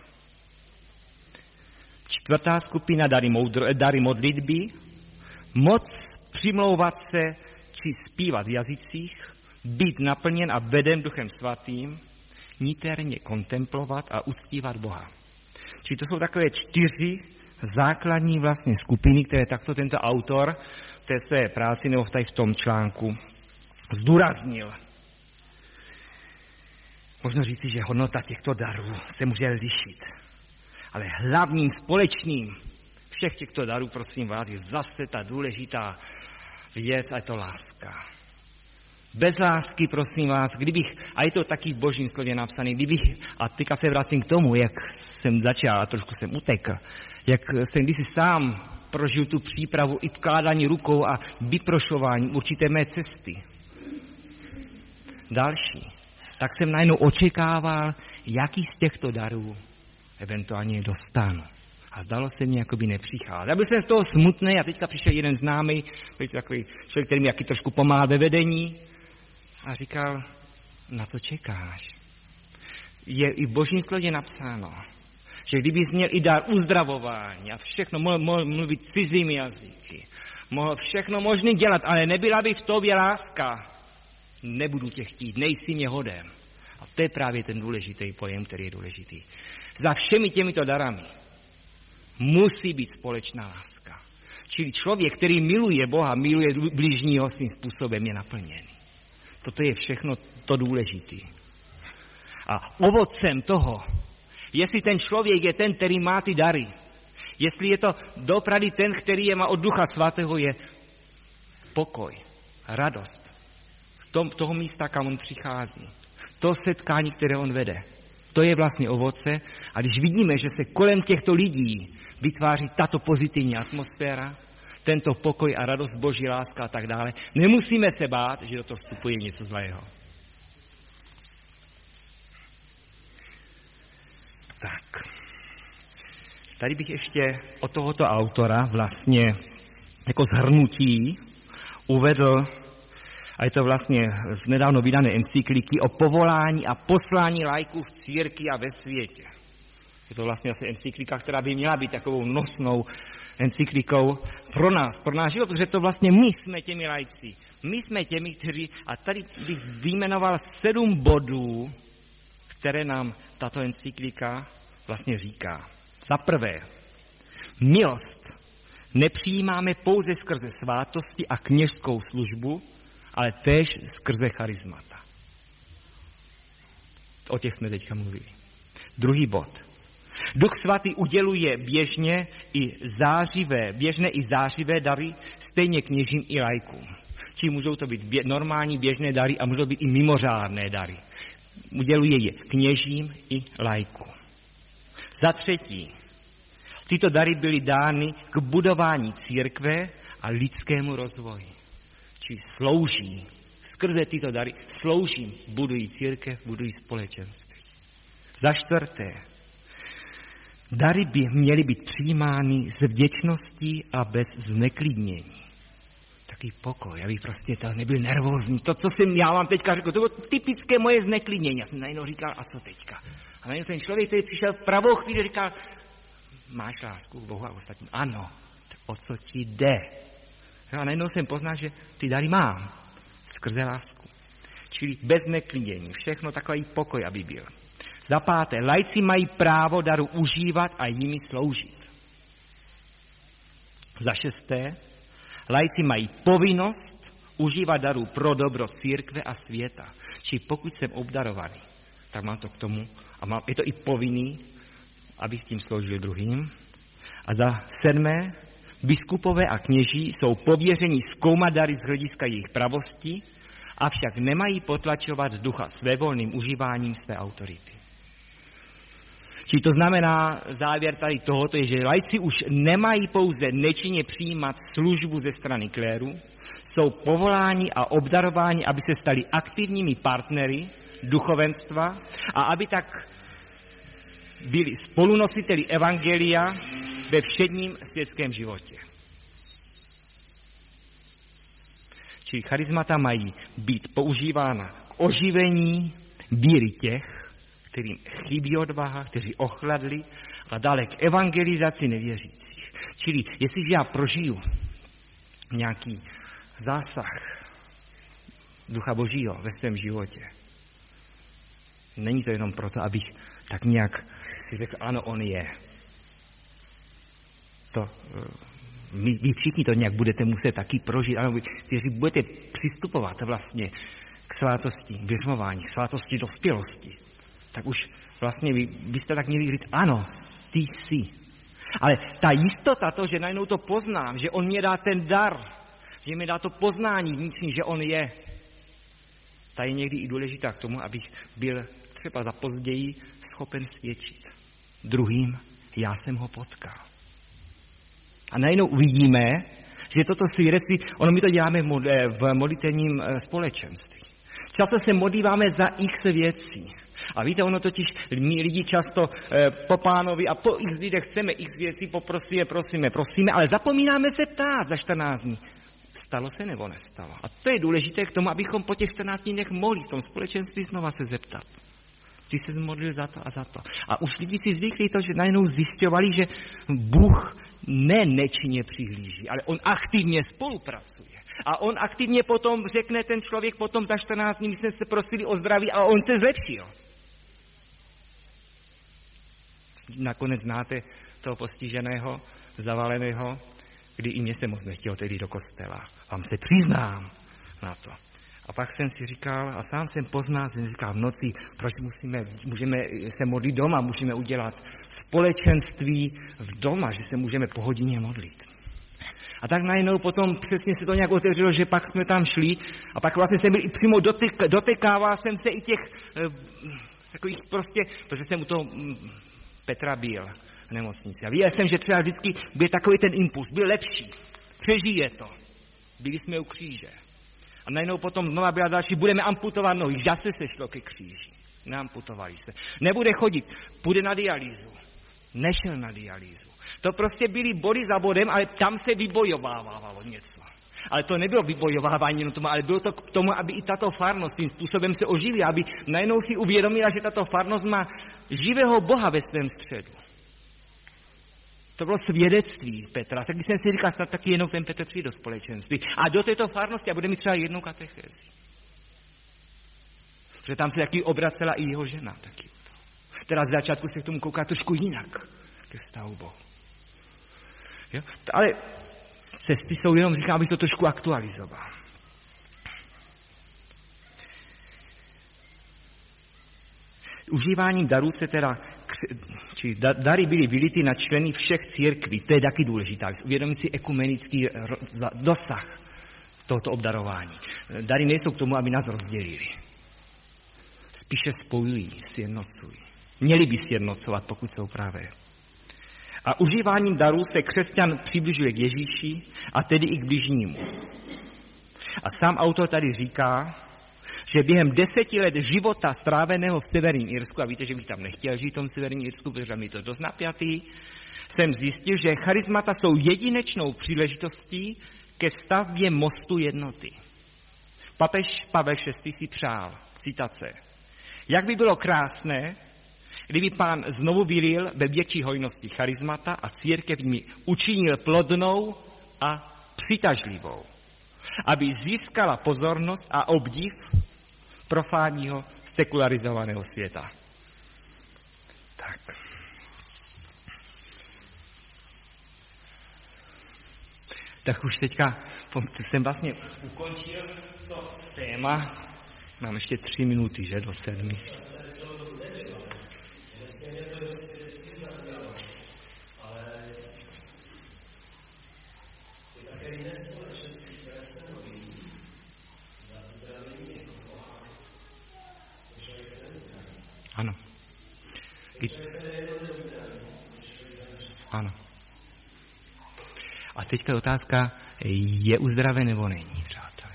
Čtvrtá skupina dary, moudro, dary modlitby, moc přimlouvat se či zpívat v jazycích, být naplněn a veden Duchem Svatým, niterně kontemplovat a uctívat Boha. Čili to jsou takové čtyři základní vlastně skupiny, které takto tento autor v té své práci nebo tady v tom článku zdůraznil. Možno říci, že hodnota těchto darů se může lišit. Ale hlavním společným všech těchto darů, prosím vás, je zase ta důležitá věc a je to láska. Bez lásky, prosím vás, kdybych, a je to taky v Božím slově napsané, kdybych, a teďka se vracím k tomu, jak jsem začal a trošku jsem utekl, jak jsem kdysi sám prožil tu přípravu i vkládání rukou a vyprošování určité mé cesty. Další. Tak jsem najednou očekával, jaký z těchto darů eventuálně dostanu. A zdalo se mi, jako by nepřichází. Já byl jsem z toho smutný a teďka přišel jeden známý, takový člověk, který mi jaký trošku pomáhá ve vedení a říkal, na co čekáš? Je i v Božím slově napsáno, že kdybys měl i dar uzdravování a všechno, mohl, mohl mluvit cizími jazyky, mohl všechno možný dělat, ale nebyla by v tobě láska, nebudu tě chtít, nejsi mě hoden. A to je právě ten důležitý pojem, který je důležitý. Za všemi těmito darami musí být společná láska. Čili člověk, který miluje Boha, miluje bližního svým způsobem, je naplněný. Toto je všechno to důležité. A ovocem toho, jestli ten člověk je ten, který má ty dary, jestli je to dopravdy ten, který je má od Ducha Svatého, je pokoj, radost. V tom, toho místa, kam on přichází. To setkání, které on vede. To je vlastně ovoce. A když vidíme, že se kolem těchto lidí vytváří tato pozitivní atmosféra, tento pokoj a radost, Boží láska a tak dále, nemusíme se bát, že do toho vstupuje něco zlého. Tak. Tady bych ještě od tohoto autora vlastně jako shrnutí uvedl, a je to vlastně z nedávno vydané encykliky o povolání a poslání laiků v církvi a ve světě. Je to vlastně asi encyklika, která by měla být takovou nosnou encyklikou pro nás, pro náš život, protože to vlastně my jsme těmi laici. My jsme těmi, kteří, a tady bych vyjmenoval sedm bodů, které nám tato encyklika vlastně říká. Za prvé, milost nepřijímáme pouze skrze svátosti a kněžskou službu, ale též skrze charismata. O těch jsme teďka mluvili. Druhý bod. Duch svatý uděluje běžně i zářivé, běžné i zářivé dary, stejně kněžím i laikům. Či můžou to být bě- normální běžné dary a můžou být i mimořádné dary. Uděluje je kněžím i laikům. Za třetí, tyto dary byly dány k budování církve a lidskému rozvoji. Či slouží, skrze tyto dary slouží, budují církev, budují společenství. Za čtvrté, dary by měly být přijímány s vděčností a bez zneklidnění. Takový pokoj, abych prostě to nebyl nervózní. To, co jsem já vám teďka řekl, to bylo typické moje zneklidnění. Já jsem najednou říkal, a co teďka? A najednou ten člověk, který přišel v pravou chvíli, říkal, máš lásku k Bohu a ostatním? Ano, tak o co ti jde? A najednou jsem poznal, že ty dary mám skrze lásku. Čili bez neklídění, všechno takový pokoj, aby byl. Za páté, laici mají právo daru užívat a jimi sloužit. Za šesté, laici mají povinnost užívat daru pro dobro církve a světa. Čili pokud jsem obdarovaný, tak mám to k tomu a mám, je to i povinný, abych s tím sloužil druhým. A za sedmé, biskupové a kněží jsou pověřeni zkoumat dary z hlediska jejich pravosti, avšak nemají potlačovat ducha svévolným užíváním své autority. Čili to znamená, závěr tady tohoto je, že laici už nemají pouze nečinně přijímat službu ze strany kléru, jsou povoláni a obdarováni, aby se stali aktivními partnery duchovenstva a aby tak byli spolunositeli evangelia ve všedním světském životě. Čili charismata mají být používána k oživení víry těch, kterým chybí odvaha, kteří ochladli, a dále k evangelizaci nevěřících. Čili jestliže já prožiju nějaký zásah Ducha Božího ve svém životě, není to jenom proto, abych tak nějak si řekl, ano, on je. To, vy, vy všichni to nějak budete muset taky prožít, ano, vy, kteří budete přistupovat vlastně k svátosti běžmování, k svátosti dospělosti, tak už vlastně vy byste tak měli říct, ano, ty jsi. Ale ta jistota, to, že najednou to poznám, že on mě dá ten dar, že mi dá to poznání vnitřní, že on je, ta je někdy i důležitá k tomu, abych byl třeba za později schopen svědčit druhým, já jsem ho potkal. A najednou uvidíme, že toto svědectví, ono my to děláme v modlitevním společenství. Často se modlíváme za x věcí. A víte, ono totiž, my lidi často eh, po Pánovi a po x lidech chceme x věcí, poprosíme, prosíme, prosíme, ale zapomínáme se ptát za čtrnáct dní. Stalo se nebo nestalo? A to je důležité k tomu, abychom po těch čtrnácti dnech mohli v tom společenství znova se zeptat. Ty se zmodlil za to a za to. A už lidi si zvykli to, že najednou zjišťovali, že Bůh ne nečinně přihlíží, ale on aktivně spolupracuje. A on aktivně potom řekne ten člověk potom za čtrnáct dní, my jsme se prosili o zdraví a on se zlepšil. Nakonec znáte toho postiženého, zavaleného, kdy i mě se moc nechtělo tedy do kostela. Vám se přiznám na to. A pak jsem si říkal, a sám jsem poznal, jsem říkal v noci, proč musíme, můžeme se modlit doma, můžeme udělat společenství v doma, že se můžeme po hodině modlit. A tak najednou potom přesně se to nějak otevřelo, že pak jsme tam šli a pak vlastně jsem byl i přímo dotyk, dotykával jsem se i těch eh, takových prostě, protože jsem u toho hm, Petra byl v nemocnici. A viděl jsem, že třeba vždycky byl takový ten impuls, byl lepší, přežije to. Byli jsme u kříže. A najednou potom znova byla další, budeme amputovat nohy, zase se šlo ke kříži. Neamputovali se. Nebude chodit, půjde na dialýzu. Nešel na dialýzu. To prostě byly body za bodem, ale tam se vybojovávalo něco. Ale to nebylo vybojovávání jenom tomu, ale bylo to k tomu, aby i tato farnost tím způsobem se oživila, aby najednou si uvědomila, že tato farnost má živého Boha ve svém středu. To bylo svědectví Petra. Tak když jsem si říkal, snad taky jenom ten Petr přijde do společenství. A do této farnosti a bude mít třeba jednou katechézi. Protože tam se taky obracela i jeho žena. Taky. Teda z začátku se k tomu kouká trošku jinak ke vztahu Bohu. Jo? Ale cesty jsou jenom, říkám, abych to trošku aktualizoval. Užíváním darů se teda, či dary byly vylity na členy všech církví, to je taky důležité, uvědomit si ekumenický dosah tohoto obdarování. Dary nejsou k tomu, aby nás rozdělili. Spíše spojují, sjednocují. Měli by sjednocovat, pokud jsou pravé. A užíváním darů se křesťan přibližuje k Ježíši a tedy i k bližnímu. A sám autor tady říká, že během deseti let života stráveného v Severním Irsku, a víte, že bych tam nechtěl žít v tom Severním Irsku, protože mi to dost napjatý, jsem zjistil, že charismata jsou jedinečnou příležitostí ke stavbě mostu jednoty. Papež Pavel šestý si přál, citace, jak by bylo krásné, kdyby Pán znovu vylil ve větší hojnosti charismata a církev jimi učinil plodnou a přitažlivou, aby získala pozornost a obdiv profánního sekularizovaného světa. Tak. Tak už teďka jsem vlastně ukončil to téma. Mám ještě tři minuty, že, do sedmi. Ano. Ano. A teďka je otázka, je uzdraven nebo není, přátelé.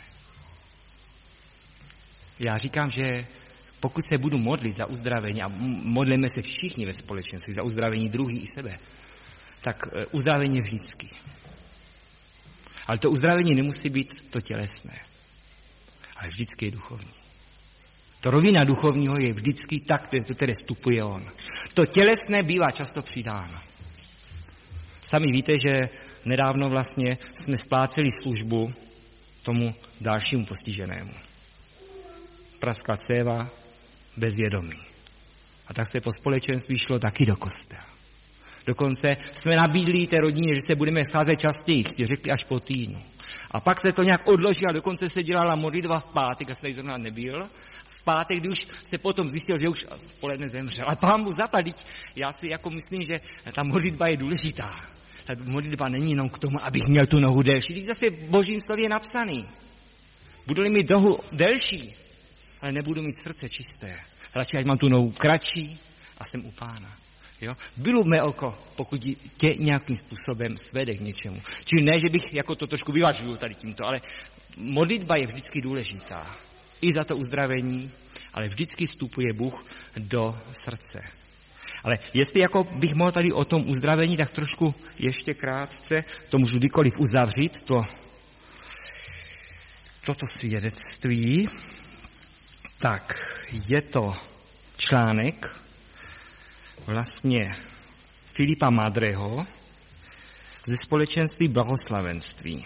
Já říkám, že pokud se budu modlit za uzdravení, a modlíme se všichni ve společenství za uzdravení druhý i sebe, tak uzdravení je vždycky. Ale to uzdravení nemusí být to tělesné, ale vždycky je duchovní. To rovina duchovního je vždycky tak, které vstupuje on. To tělesné bývá často přidáno. Sami víte, že nedávno vlastně jsme spláceli službu tomu dalšímu postiženému. Praskla céva, bezvědomí. A tak se po společenství šlo taky do kostela. Dokonce jsme nabídli té rodině, že se budeme scházet častěji, řekli až po týdnu. A pak se to nějak odložilo, dokonce se dělala modlitba v pátek, a se tady zrovna nebyl. V pátek, kdy už se potom zjistil, že už v poledne zemřel. A Pán mu zapadl. Já si jako myslím, že ta modlitba je důležitá. Ta modlitba není jenom k tomu, abych měl tu nohu delší. Když zase v Božím slově je napsaný. Budu-li mít nohu delší, ale nebudu mít srdce čisté. Radši, ať mám tu nohu kratší a jsem u Pána. Jo? Vylubme oko, pokud tě nějakým způsobem svede k něčemu. Čili ne, že bych jako to trošku vyvažuju tady tímto, ale modlitba je vždycky důležitá. I za to uzdravení, ale vždycky vstupuje Bůh do srdce. Ale jestli jako bych mohl tady o tom uzdravení, tak trošku ještě krátce, to můžu kdykoliv uzavřít, to, toto svědectví, tak je to článek vlastně Filipa Madreho ze společenství blahoslavenství.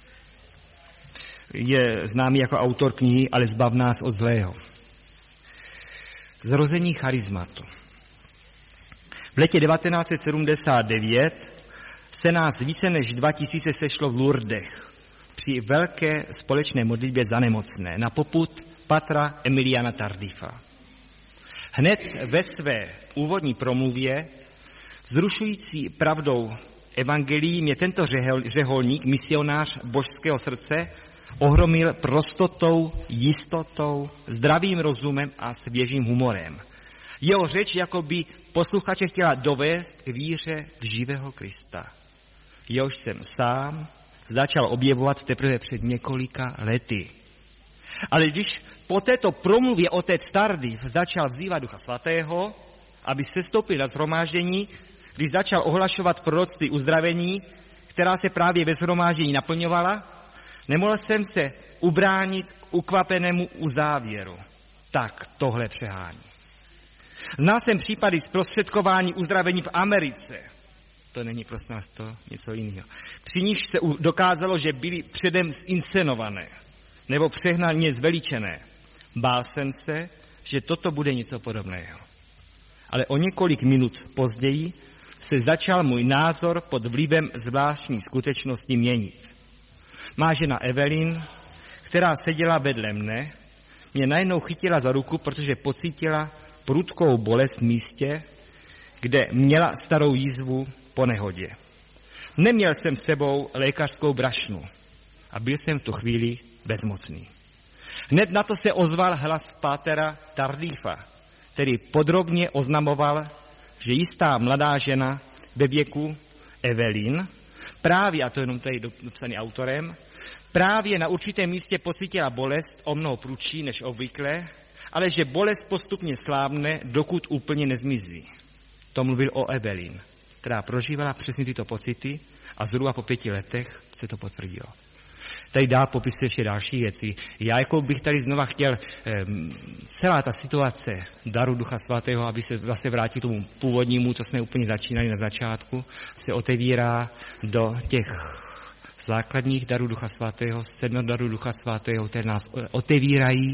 Je známý jako autor knihy Ale zbav nás od zlého. Zrození charizmatu. V letě devatenáct set sedmdesát devět se nás více než dva tisíce sešlo v Lourdech při velké společné modlitbě za nemocné na popud patra Emiliana Tardifa. Hned ve své úvodní promluvě, vzrušující pravdou evangelií, mě tento řeholník, misionář božského srdce, ohromil prostotou, jistotou, zdravým rozumem a svěžím humorem. Jeho řeč jakoby posluchače chtěla dovést k víře v živého Krista. Jehož jsem sám začal objevovat teprve před několika lety. Ale když po této promluvě otec Tardif začal vzývat Ducha Svatého, aby sestoupil na shromáždění, když začal ohlašovat proroctví uzdravení, která se právě ve shromáždění naplňovala, nemohl jsem se ubránit k ukvapenému uzávěru. Tak tohle přehání. Znal jsem případy zprostředkování uzdravení v Americe. To není prostě nás to něco jiného. Při nich se dokázalo, že byly předem zinscenované nebo přehnaně zveličené. Bál jsem se, že toto bude něco podobného. Ale o několik minut později se začal můj názor pod vlivem zvláštní skutečnosti měnit. Má žena Evelyn, která seděla vedle mne, mě najednou chytila za ruku, protože pocítila prudkou bolest v místě, kde měla starou jízvu po nehodě. Neměl jsem s sebou lékařskou brašnu a byl jsem v tu chvíli bezmocný. Hned na to se ozval hlas pátera Tardífa, který podrobně oznamoval, že jistá mladá žena ve věku Evelyn, právě, a to jenom tady dopsaný autorem, právě na určitém místě pocítila bolest o mnoho prudší než obvykle, ale že bolest postupně slábne, dokud úplně nezmizí. To mluvil o Evelyn, která prožívala přesně tyto pocity a zhruba po pěti letech se to potvrdilo. Tady dál popisuje ještě další věci. Já jako bych tady znova chtěl, celá ta situace daru Ducha Svatého, aby se zase vrátil k tomu původnímu, co jsme úplně začínali na začátku, se otevírá do těch základních darů Ducha Svatého, sedm darů Ducha Svatého, které nás otevírají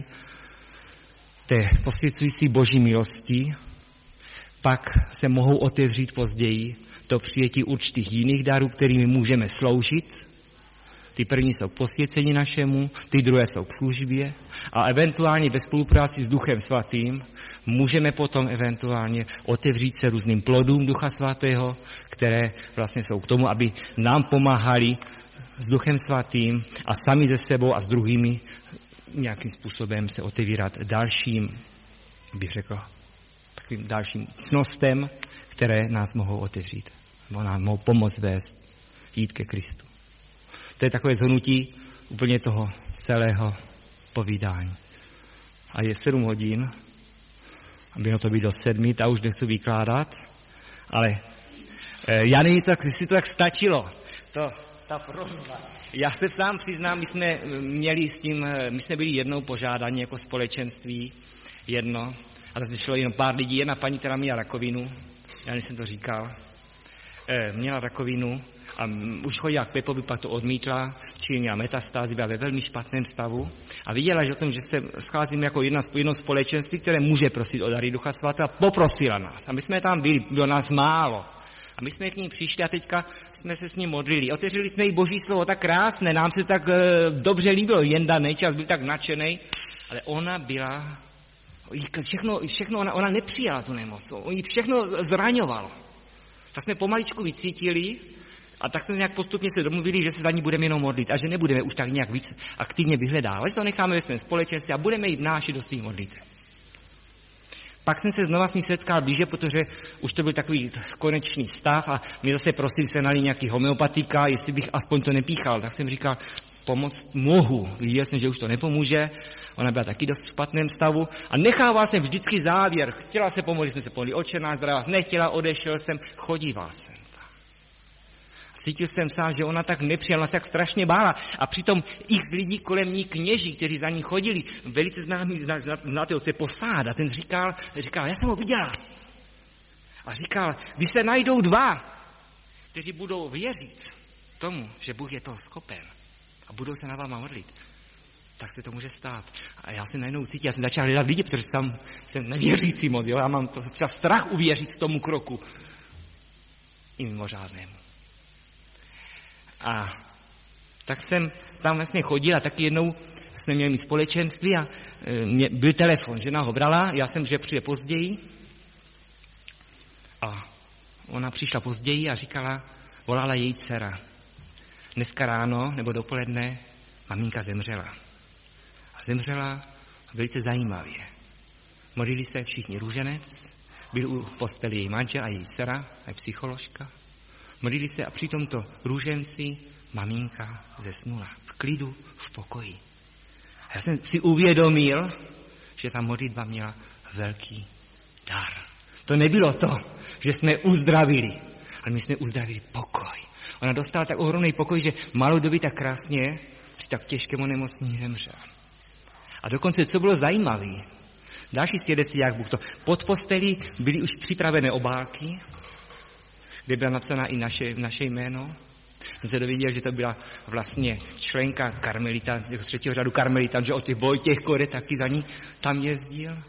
té posvěcující boží milosti, pak se mohou otevřít později do přijetí určitých jiných darů, kterými můžeme sloužit. Ty první jsou k posvěcení našemu, ty druhé jsou k službě a eventuálně ve spolupráci s Duchem Svatým můžeme potom eventuálně otevřít se různým plodům Ducha Svatého, které vlastně jsou k tomu, aby nám pomáhali s Duchem Svatým a sami ze sebou a s druhými nějakým způsobem se otevírat dalším, bych řekl, takovým dalším cnostem, které nás mohou otevřít, nebo nám mohou pomoct vést jít ke Kristu. To je takové zhrnutí úplně toho celého povídání. A je sedm hodin, a mělo to být do sedmi, ta už nechci vykládat, ale e, já nevím, tak, jestli to tak stačilo, to, ta prosba. Já se sám přiznám, my jsme měli s tím, my jsme byli jednou požádáni jako společenství, jedno, a to šlo jenom pár lidí, jedna paní, která měla rakovinu, já jsem to říkal, e, měla rakovinu, a už chodila k Pepovi, pak to odmítla, čili měla metastázy, byla ve velmi špatném stavu a viděla, že o tom, že se scházíme jako jedna, jedno společenství, které může prosit o dary Ducha Svatého, poprosila nás. A my jsme tam byli, bylo nás málo. A my jsme k ní přišli a teďka jsme se s ní modlili. Otevřeli jsme jí Boží slovo tak krásné, nám se tak e, dobře líbilo, Jenda Nečas byl tak nadšenej, ale ona byla, všechno, všechno ona, ona nepřijala tu nemoc, jí všechno zraňovalo. Tak jsme pomaličku vycítili, a tak jsme nějak postupně se domluvili, že se za ní budeme jenom modlit a že nebudeme už tak nějak víc aktivně vyhledávat, že to necháme ve svém společenství a budeme jí vnášet do svých modlitev. Pak jsem se znova s ní setkal blíže, protože už to byl takový konečný stav a mě zase prosili se nalít nějaký homeopatika, jestli bych aspoň to nepíchal. Tak jsem říkal, pomoct mohu. Viděl jsem, že už to nepomůže, ona byla taky dost v špatném stavu a nechával jsem vždycky závěr. Chtěla se pomodlit, jsme se pomodlili, Otče náš zdravá, nechtěla, odešel jsem, chodíval jsem. Cítil jsem sám, že ona tak nepřijala, tak strašně bála. A přitom x lidí kolem ní kněží, kteří za ní chodili, velice známý, znáte otce Posáda, ten říkal, říkal, já jsem ho viděla. A říkal, když se najdou dva, kteří budou věřit tomu, že Bůh je toho schopen a budou se na váma modlit, tak se to může stát. A já jsem najednou cítil, já jsem začal hledat lidi, protože jsem, jsem nevěřící moc, jo? Já mám to čas strach uvěřit tomu kroku i mimořádnému. A tak jsem tam vlastně chodil a taky jednou jsme měli mít společenství a e, byl telefon, žena ho brala, já jsem, že přijde později a ona přišla později a říkala, volala její dcera. Dneska ráno nebo dopoledne maminka zemřela. A zemřela velice zajímavě. Modlili se všichni růženec, byl u posteli její manžel a její dcera, a psycholožka. Modlili se a při tomto růženci maminka zesnula v klidu, v pokoji. A já jsem si uvědomil, že ta modlitba měla velký dar. To nebylo to, že jsme uzdravili, ale my jsme uzdravili pokoj. Ona dostala tak ohromný pokoj, že malou doby tak krásně při tak těžkému nemocní zemřel. A dokonce, co bylo zajímavé, další svědectví, jak Bůh to, pod postelí byly už připravené obálky, kde byla napsána i naše, naše jméno. Jsem se dověděl, že to byla vlastně členka karmelita, z třetího řadu karmelita, že od těch Vojtěch Kore taky za ní tam jezdil.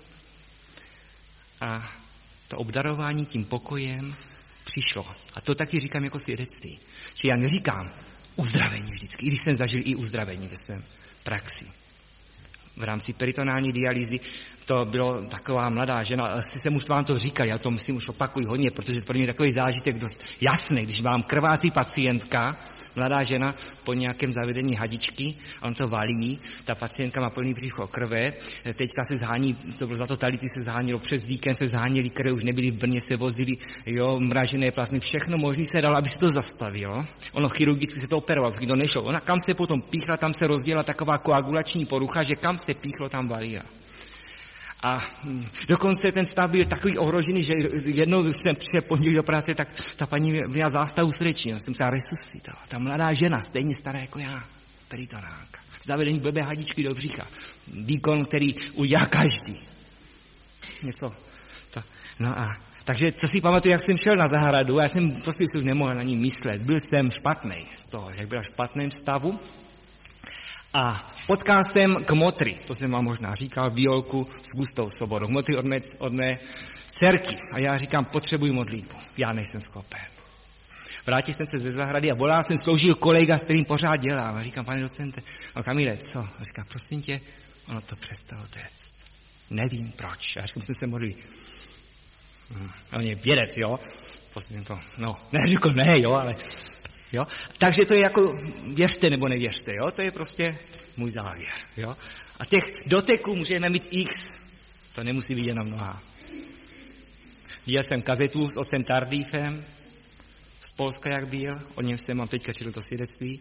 A to obdarování tím pokojem přišlo. A to taky říkám jako svědectví. Že já neříkám uzdravení vždycky, i když jsem zažil i uzdravení ve svém praxi. V rámci peritonální dialýzy to bylo taková mladá žena, asi jsem už vám to říkal, já to myslím už opakuji hodně, protože pro mě je takový zážitek dost jasný, když mám krvácí pacientka, mladá žena po nějakém zavedení hadičky, a on to valí, ta pacientka má plný břicho krve, teďka se zhání, to bylo za totality, se zhánilo přes víkend, se zháněli krve, už nebyli v Brně, se vozili, jo, mražené plazmy, všechno možný se dalo, aby se to zastavilo. Ono chirurgicky se to operovalo, protože to nešlo. Ona kam se potom píchla, tam se rozděla taková koagulační porucha, že kam se píchlo, tam valila. A dokonce ten stav byl takový ohrožený, že jednou jsem přišel pondělí do práce, tak ta paní měla zástavu srdeční, já jsem se resuscitoval. Ta mladá žena, stejně stará jako já, peritonálka. Zavedení blbé hadičky do břicha. Výkon, který udělá každý. Něco. To. No a takže co si pamatuju, jak jsem šel na zahradu, já jsem prostě už nemohl na ní myslet. Byl jsem špatnej z toho, jak byl v špatném stavu. A potkal jsem kmotry, to jsem vám možná říkal, Violku s Gustou Sobodou. Kmotry od mé, od mé dcerky. A já říkám, potřebuji modlitbu. Já nejsem schopen. Vrátil jsem se ze zahrady a volal jsem, sloužil kolega, s kterým pořád dělám. A říkám, pane docente, a Kamile, co? A říkám, prosím tě, ono to přestalo téct. Nevím proč. A říkám, jsem se modlil. Hm. A on je vědec, jo? Prosím to, no, ne, říkám, ne, jo, ale... Jo? Takže to je jako věřte nebo nevěřte, jo? To je prostě můj závěr. Jo? A těch doteků můžeme mít x, to nemusí být jenom mnoha. Viděl jsem kazetu s Otcem Tardífem, z Polska jak byl, o něm jsem mám teďka četl to svědectví.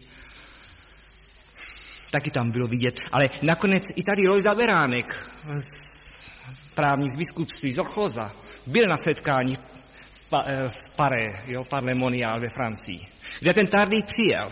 Taky tam bylo vidět, ale nakonec i tady Lojza Beránek, právník z biskupství, z Ochoza, byl na setkání v, pa, v Pare, jo, Parlemonial ve Francii, kde ten Tardíf přijel.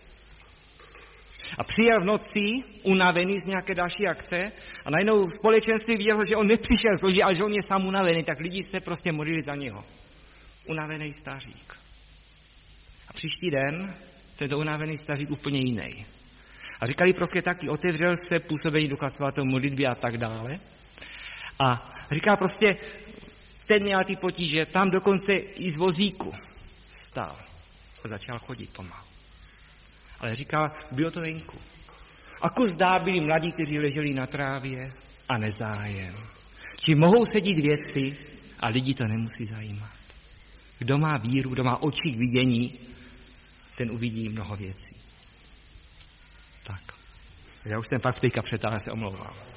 A přijel v noci, unavený z nějaké další akce, a najednou společenství vidělo, že on nepřišel z lodi, ale že on je sám unavený, tak lidi se prostě modlili za něho. Unavený stařík. A příští den tento unavený stařík úplně jiný. A říkali prostě taky, otevřel se působení Ducha Svatého, modlitby a tak dále. A říkal prostě, ten měl ty potíže, tam dokonce i z vozíku stál. A začal chodit pomalu. Ale říkal, bylo to venku. A kus dá byli mladí, kteří leželi na trávě a nezájem. Či mohou sedět věci a lidi to nemusí zajímat. Kdo má víru, kdo má oči k vidění, ten uvidí mnoho věcí. Tak. Já už jsem fakt teďka přetáhl, se omlouvám.